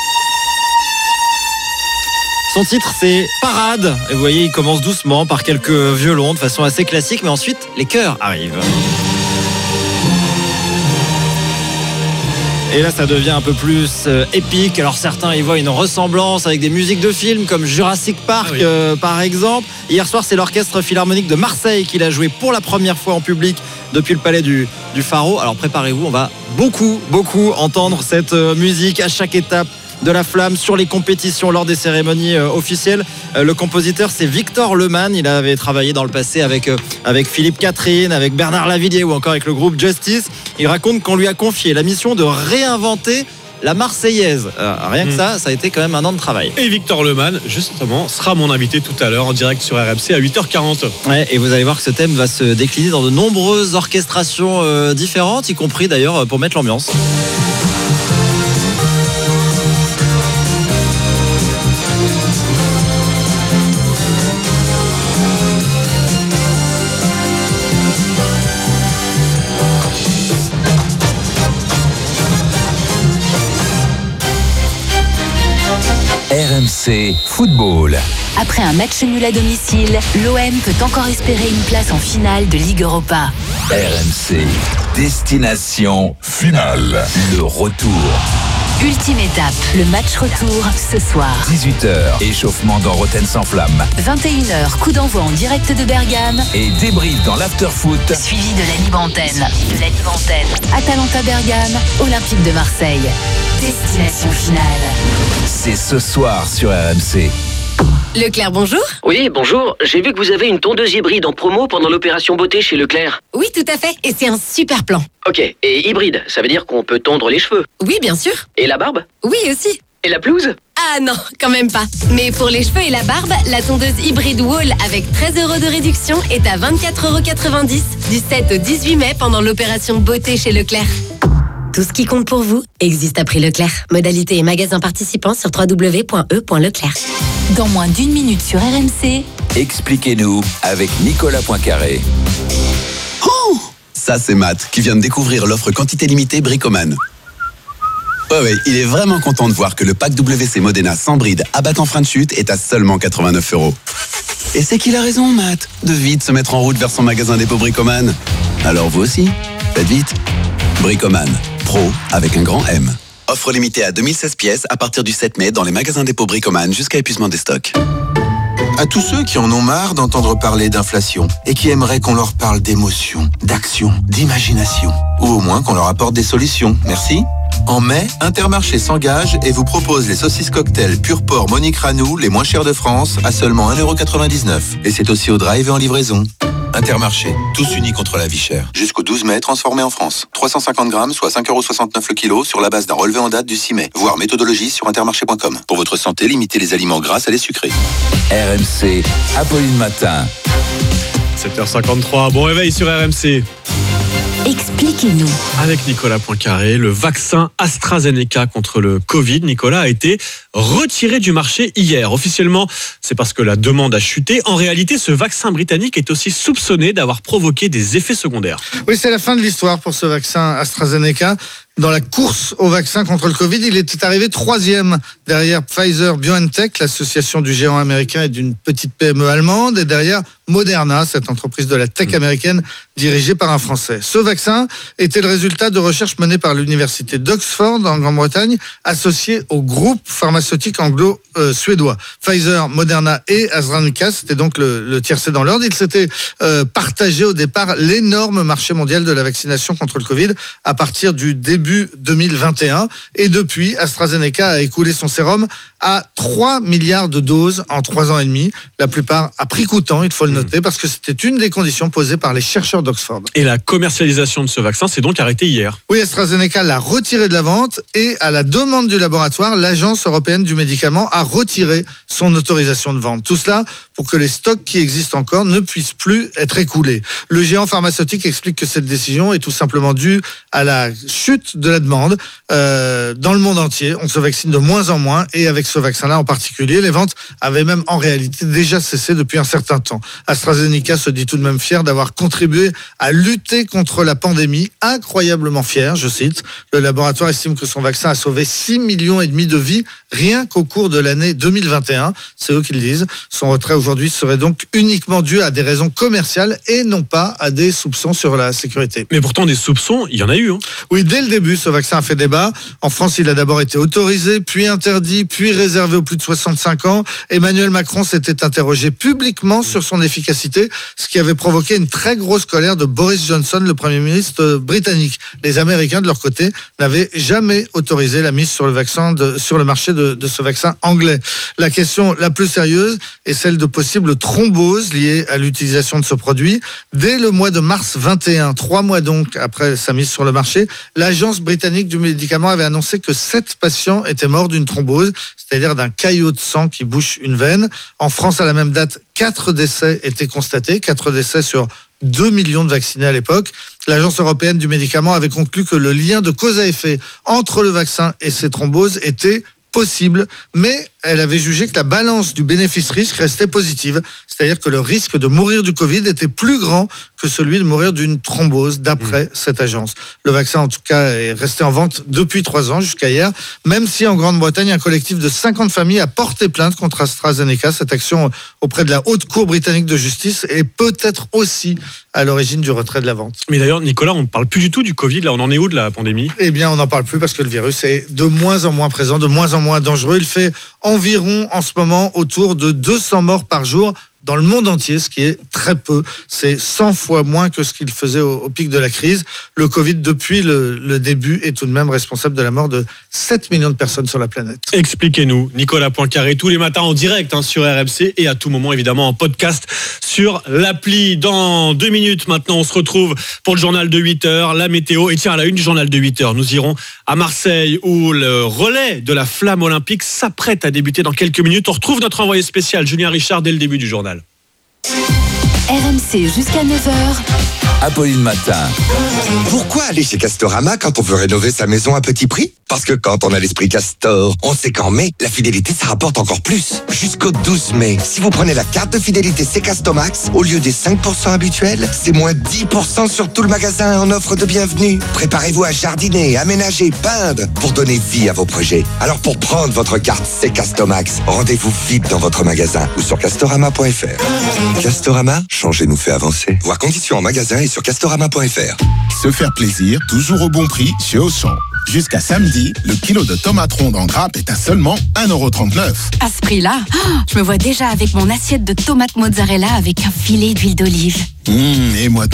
Son titre, c'est Parade. Et vous voyez, il commence doucement par quelques violons de façon assez classique, mais ensuite, les chœurs arrivent. Et là, ça devient un peu plus euh, épique. Alors certains y voient une ressemblance avec des musiques de films comme Jurassic Park, ah oui. euh, par exemple. Hier soir, c'est l'Orchestre Philharmonique de Marseille qui l'a joué pour la première fois en public depuis le Palais du, du Pharo. Alors préparez-vous, on va beaucoup, beaucoup entendre cette euh, musique à chaque étape de la flamme sur les compétitions lors des cérémonies euh, officielles. Euh, le compositeur, c'est Victor Lehmann. Il avait travaillé dans le passé avec, euh, avec Philippe Catherine, avec Bernard Lavilliers ou encore avec le groupe Justice. Il raconte qu'on lui a confié la mission de réinventer la Marseillaise. Euh, rien que mmh. ça, ça a été quand même un an de travail. Et Victor Lehmann, justement, sera mon invité tout à l'heure en direct sur R M C à huit heures quarante. Ouais, et vous allez voir que ce thème va se décliner dans de nombreuses orchestrations euh, différentes, y compris d'ailleurs pour mettre l'ambiance. R M C Football. Après un match nul à domicile, l'O M peut encore espérer une place en finale de Ligue Europa. R M C Destination Finale. Le retour. Ultime étape, le match retour ce soir. dix-huit heures, échauffement dans Rotten sans flamme. vingt et une heures, coup d'envoi en direct de Bergame. Et débrief dans l'after-foot. Suivi de la libre antenne. De la libre antenne. Atalanta Bergame, Olympique de Marseille. Destination finale. C'est ce soir sur R M C. Leclerc, bonjour. Oui, bonjour. J'ai vu que vous avez une tondeuse hybride en promo pendant l'opération beauté chez Leclerc. Oui, tout à fait. Et c'est un super plan. Ok. Et hybride, ça veut dire qu'on peut tondre les cheveux? Oui, bien sûr. Et la barbe? Oui, aussi. Et la pelouse? Ah non, quand même pas. Mais pour les cheveux et la barbe, la tondeuse hybride Wall avec treize euros de réduction est à vingt-quatre euros quatre-vingt-dix du sept au dix-huit mai pendant l'opération beauté chez Leclerc. Tout ce qui compte pour vous existe à prix Leclerc. Modalité et magasin participants sur w w w point e point leclerc. Dans moins d'une minute sur R M C. Expliquez-nous avec Nicolas Poincaré. Oh, ça c'est Matt qui vient de découvrir l'offre quantité limitée Bricoman. Ouais, ouais, il est vraiment content de voir que le pack W C Modena sans bride abattant frein de chute est à seulement quatre-vingt-neuf euros. Et c'est qu'il a raison, Matt, de vite se mettre en route vers son magasin dépôt Bricoman. Alors vous aussi, faites vite. Bricoman, pro avec un grand M. Offre limitée à deux mille seize pièces à partir du sept mai dans les magasins dépôt Bricoman jusqu'à épuisement des stocks. À tous ceux qui en ont marre d'entendre parler d'inflation et qui aimeraient qu'on leur parle d'émotion, d'action, d'imagination, ou au moins qu'on leur apporte des solutions, merci. En mai, Intermarché s'engage et vous propose les saucisses cocktail pur porc Monique Ranou, les moins chères de France, à seulement un euro quatre-vingt-dix-neuf. Et c'est aussi au drive et en livraison. Intermarché, tous unis contre la vie chère. Jusqu'au douze mai, transformé en France. trois cent cinquante grammes, soit cinq euros soixante-neuf le kilo, sur la base d'un relevé en date du six mai. Voir méthodologie sur intermarché point com. Pour votre santé, limitez les aliments gras à les sucrés. R M C, Apolline Matin. sept heures cinquante-trois, bon réveil sur R M C. Expliquez-nous. Avec Nicolas Poincaré, le vaccin AstraZeneca contre le Covid, Nicolas, a été retiré du marché hier. Officiellement, c'est parce que la demande a chuté. En réalité, ce vaccin britannique est aussi soupçonné d'avoir provoqué des effets secondaires. Oui, c'est la fin de l'histoire pour ce vaccin AstraZeneca. Dans la course au vaccin contre le Covid, il était arrivé troisième derrière Pfizer-BioNTech, l'association du géant américain et d'une petite P M E allemande, et derrière Moderna, cette entreprise de la tech américaine dirigée par un Français. Ce vaccin était le résultat de recherches menées par l'université d'Oxford en Grande-Bretagne, associée au groupe pharmaceutique anglo-suédois. Pfizer, Moderna et AstraZeneca, c'était donc le, le tiercé dans l'ordre. Ils s'étaient euh, partagé au départ l'énorme marché mondial de la vaccination contre le Covid à partir du début deux mille vingt et un. Et depuis, AstraZeneca a écoulé son sérum à trois milliards de doses en trois ans et demi. La plupart à prix coûtant, il faut le noter, parce que c'était une des conditions posées par les chercheurs d'Oxford. Et la commercialisation de ce vaccin s'est donc arrêtée hier. Oui, AstraZeneca l'a retiré de la vente et à la demande du laboratoire, l'Agence européenne du médicament a retiré son autorisation de vente. Tout cela pour que les stocks qui existent encore ne puissent plus être écoulés. Le géant pharmaceutique explique que cette décision est tout simplement due à la chute de la demande. Euh, dans le monde entier, on se vaccine de moins en moins et avec ce vaccin-là en particulier, les ventes avaient même en réalité déjà cessé depuis un certain temps. AstraZeneca se dit tout de même fier d'avoir contribué à lutter contre la pandémie, incroyablement fier, je cite. Le laboratoire estime que son vaccin a sauvé six millions et demi de vies rien qu'au cours de l'année deux mille vingt et un. C'est eux qui le disent. Son retrait aujourd'hui serait donc uniquement dû à des raisons commerciales et non pas à des soupçons sur la sécurité. Mais pourtant, des soupçons, il y en a eu. Hein. Oui, dès le début, ce vaccin a fait débat. En France, il a d'abord été autorisé, puis interdit, puis réservé aux plus de soixante-cinq ans. Emmanuel Macron s'était interrogé publiquement sur son efficacité, ce qui avait provoqué une très grosse colère de Boris Johnson, le Premier ministre britannique. Les Américains, de leur côté, n'avaient jamais autorisé la mise sur le vaccin de, sur le marché de, de ce vaccin anglais. La question la plus sérieuse est celle de possibles thromboses liées à l'utilisation de ce produit. Dès le mois de mars vingt et un, trois mois donc après sa mise sur le marché, l'Agence britannique du médicament avait annoncé que sept patients étaient morts d'une thrombose, c'est-à-dire d'un caillot de sang qui bouche une veine. En France, à la même date, quatre décès étaient constatés, quatre décès sur deux millions de vaccinés à l'époque. L'Agence européenne du médicament avait conclu que le lien de cause à effet entre le vaccin et ces thromboses était possible, mais elle avait jugé que la balance du bénéfice-risque restait positive, c'est-à-dire que le risque de mourir du Covid était plus grand que celui de mourir d'une thrombose, d'après mmh. cette agence. Le vaccin, en tout cas, est resté en vente depuis trois ans, jusqu'à hier, même si en Grande-Bretagne, un collectif de cinquante familles a porté plainte contre AstraZeneca. Cette action auprès de la Haute Cour britannique de justice est peut-être aussi à l'origine du retrait de la vente. Mais d'ailleurs, Nicolas, on ne parle plus du tout du Covid, là, on en est où de la pandémie ? Eh bien, on n'en parle plus parce que le virus est de moins en moins présent, de moins en moins dangereux. Il fait environ, en ce moment, autour de deux cents morts par jour dans le monde entier, ce qui est très peu. C'est cent fois moins que ce qu'il faisait au, au pic de la crise. Le Covid, depuis le, le début, est tout de même responsable de la mort de sept millions de personnes sur la planète. Expliquez-nous, Nicolas Poincaré, tous les matins en direct hein, sur R M C et à tout moment, évidemment, en podcast sur l'appli. Dans deux minutes, maintenant, on se retrouve pour le journal de huit heures, la météo. Et tiens, à la une du journal de huit heures, nous irons à Marseille où le relais de la flamme olympique s'apprête à débuter dans quelques minutes. On retrouve notre envoyé spécial, Julien Richard, dès le début du journal. R M C jusqu'à neuf heures. Apolline Matin. Pourquoi aller chez Castorama quand on veut rénover sa maison à petit prix ? Parce que quand on a l'esprit Castor, on sait qu'en mai, la fidélité, ça rapporte encore plus. Jusqu'au douze mai, si vous prenez la carte de fidélité C Castomax, au lieu des cinq pour cent habituels, c'est moins dix pour cent sur tout le magasin en offre de bienvenue. Préparez-vous à jardiner, aménager, peindre pour donner vie à vos projets. Alors pour prendre votre carte C Castomax, rendez-vous vite dans votre magasin ou sur castorama point f r. Castorama, changer nous fait avancer. Voir conditions en magasin et sur castorama point f r. Se faire plaisir, toujours au bon prix chez Auchan. Jusqu'à samedi, le kilo de tomates rondes en grappe est à seulement un euro trente-neuf. À ce prix-là, oh, je me vois déjà avec mon assiette de tomates mozzarella avec un filet d'huile d'olive. Mmh, et moi donc.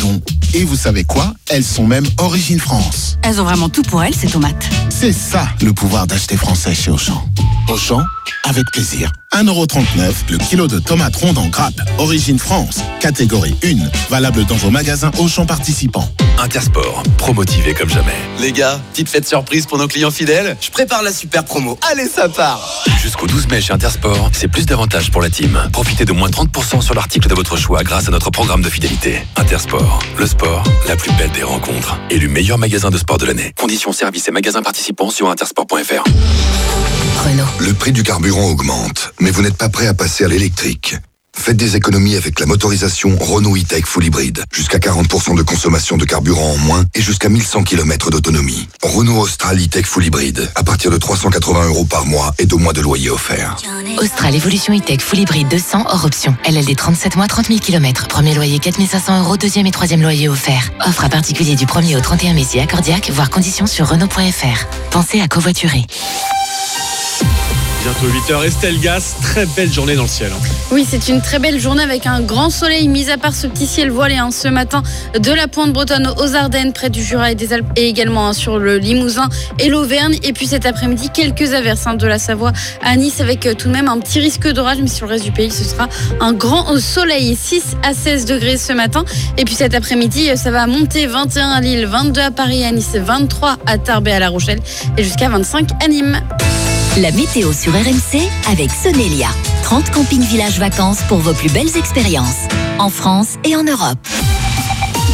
Et vous savez quoi? Elles sont même Origine France. Elles ont vraiment tout pour elles, ces tomates. C'est ça, le pouvoir d'acheter français chez Auchan. Auchan, avec plaisir. un euro trente-neuf le kilo de tomates rondes en grappe. Origine France, catégorie un. Valable dans vos magasins Auchan participants. Intersport, promotivé comme jamais. Les gars, petite fête surprise pour nos clients fidèles. Je prépare la super promo. Allez, ça part. Jusqu'au douze mai chez Intersport, c'est plus d'avantages pour la team. Profitez de moins trente pour cent sur l'article de votre choix grâce à notre programme de fidélité. Intersport, le sport, la plus belle des rencontres. Élu meilleur magasin de sport de l'année. Conditions, services et magasins participants sur intersport point f r. Renault. Le prix du carburant augmente, mais vous n'êtes pas prêt à passer à l'électrique. Faites des économies avec la motorisation Renault e-Tech Full Hybrid. Jusqu'à quarante pour cent de consommation de carburant en moins et jusqu'à mille cent kilomètres d'autonomie. Renault Austral e-Tech Full Hybrid. À partir de trois cent quatre-vingts euros par mois et deux mois de loyer offert. Austral Evolution e-Tech Full Hybrid deux cents hors option. L L D trente-sept mois, trente mille kilomètres. Premier loyer quatre mille cinq cents euros, deuxième et troisième loyer offert. Offre à particulier du premier au trente et un mai si accordiaque, voire conditions sur Renault point f r. Pensez à covoiturer. Bientôt huit heures, Estelle Gas, très belle journée dans le ciel. Oui, c'est une très belle journée avec un grand soleil, mis à part ce petit ciel voilé hein, ce matin de la pointe bretonne aux Ardennes, près du Jura et des Alpes, et également hein, sur le Limousin et l'Auvergne. Et puis cet après-midi, quelques averses hein, de la Savoie à Nice, avec euh, tout de même un petit risque d'orage, mais sur le reste du pays, ce sera un grand soleil, six à seize degrés ce matin. Et puis cet après-midi, ça va monter vingt et un à Lille, vingt-deux à Paris, à Nice, vingt-trois à Tarbes et à La Rochelle, et jusqu'à vingt-cinq à Nîmes. La météo sur R M C avec Sonelia. trente camping villages vacances pour vos plus belles expériences. En France et en Europe.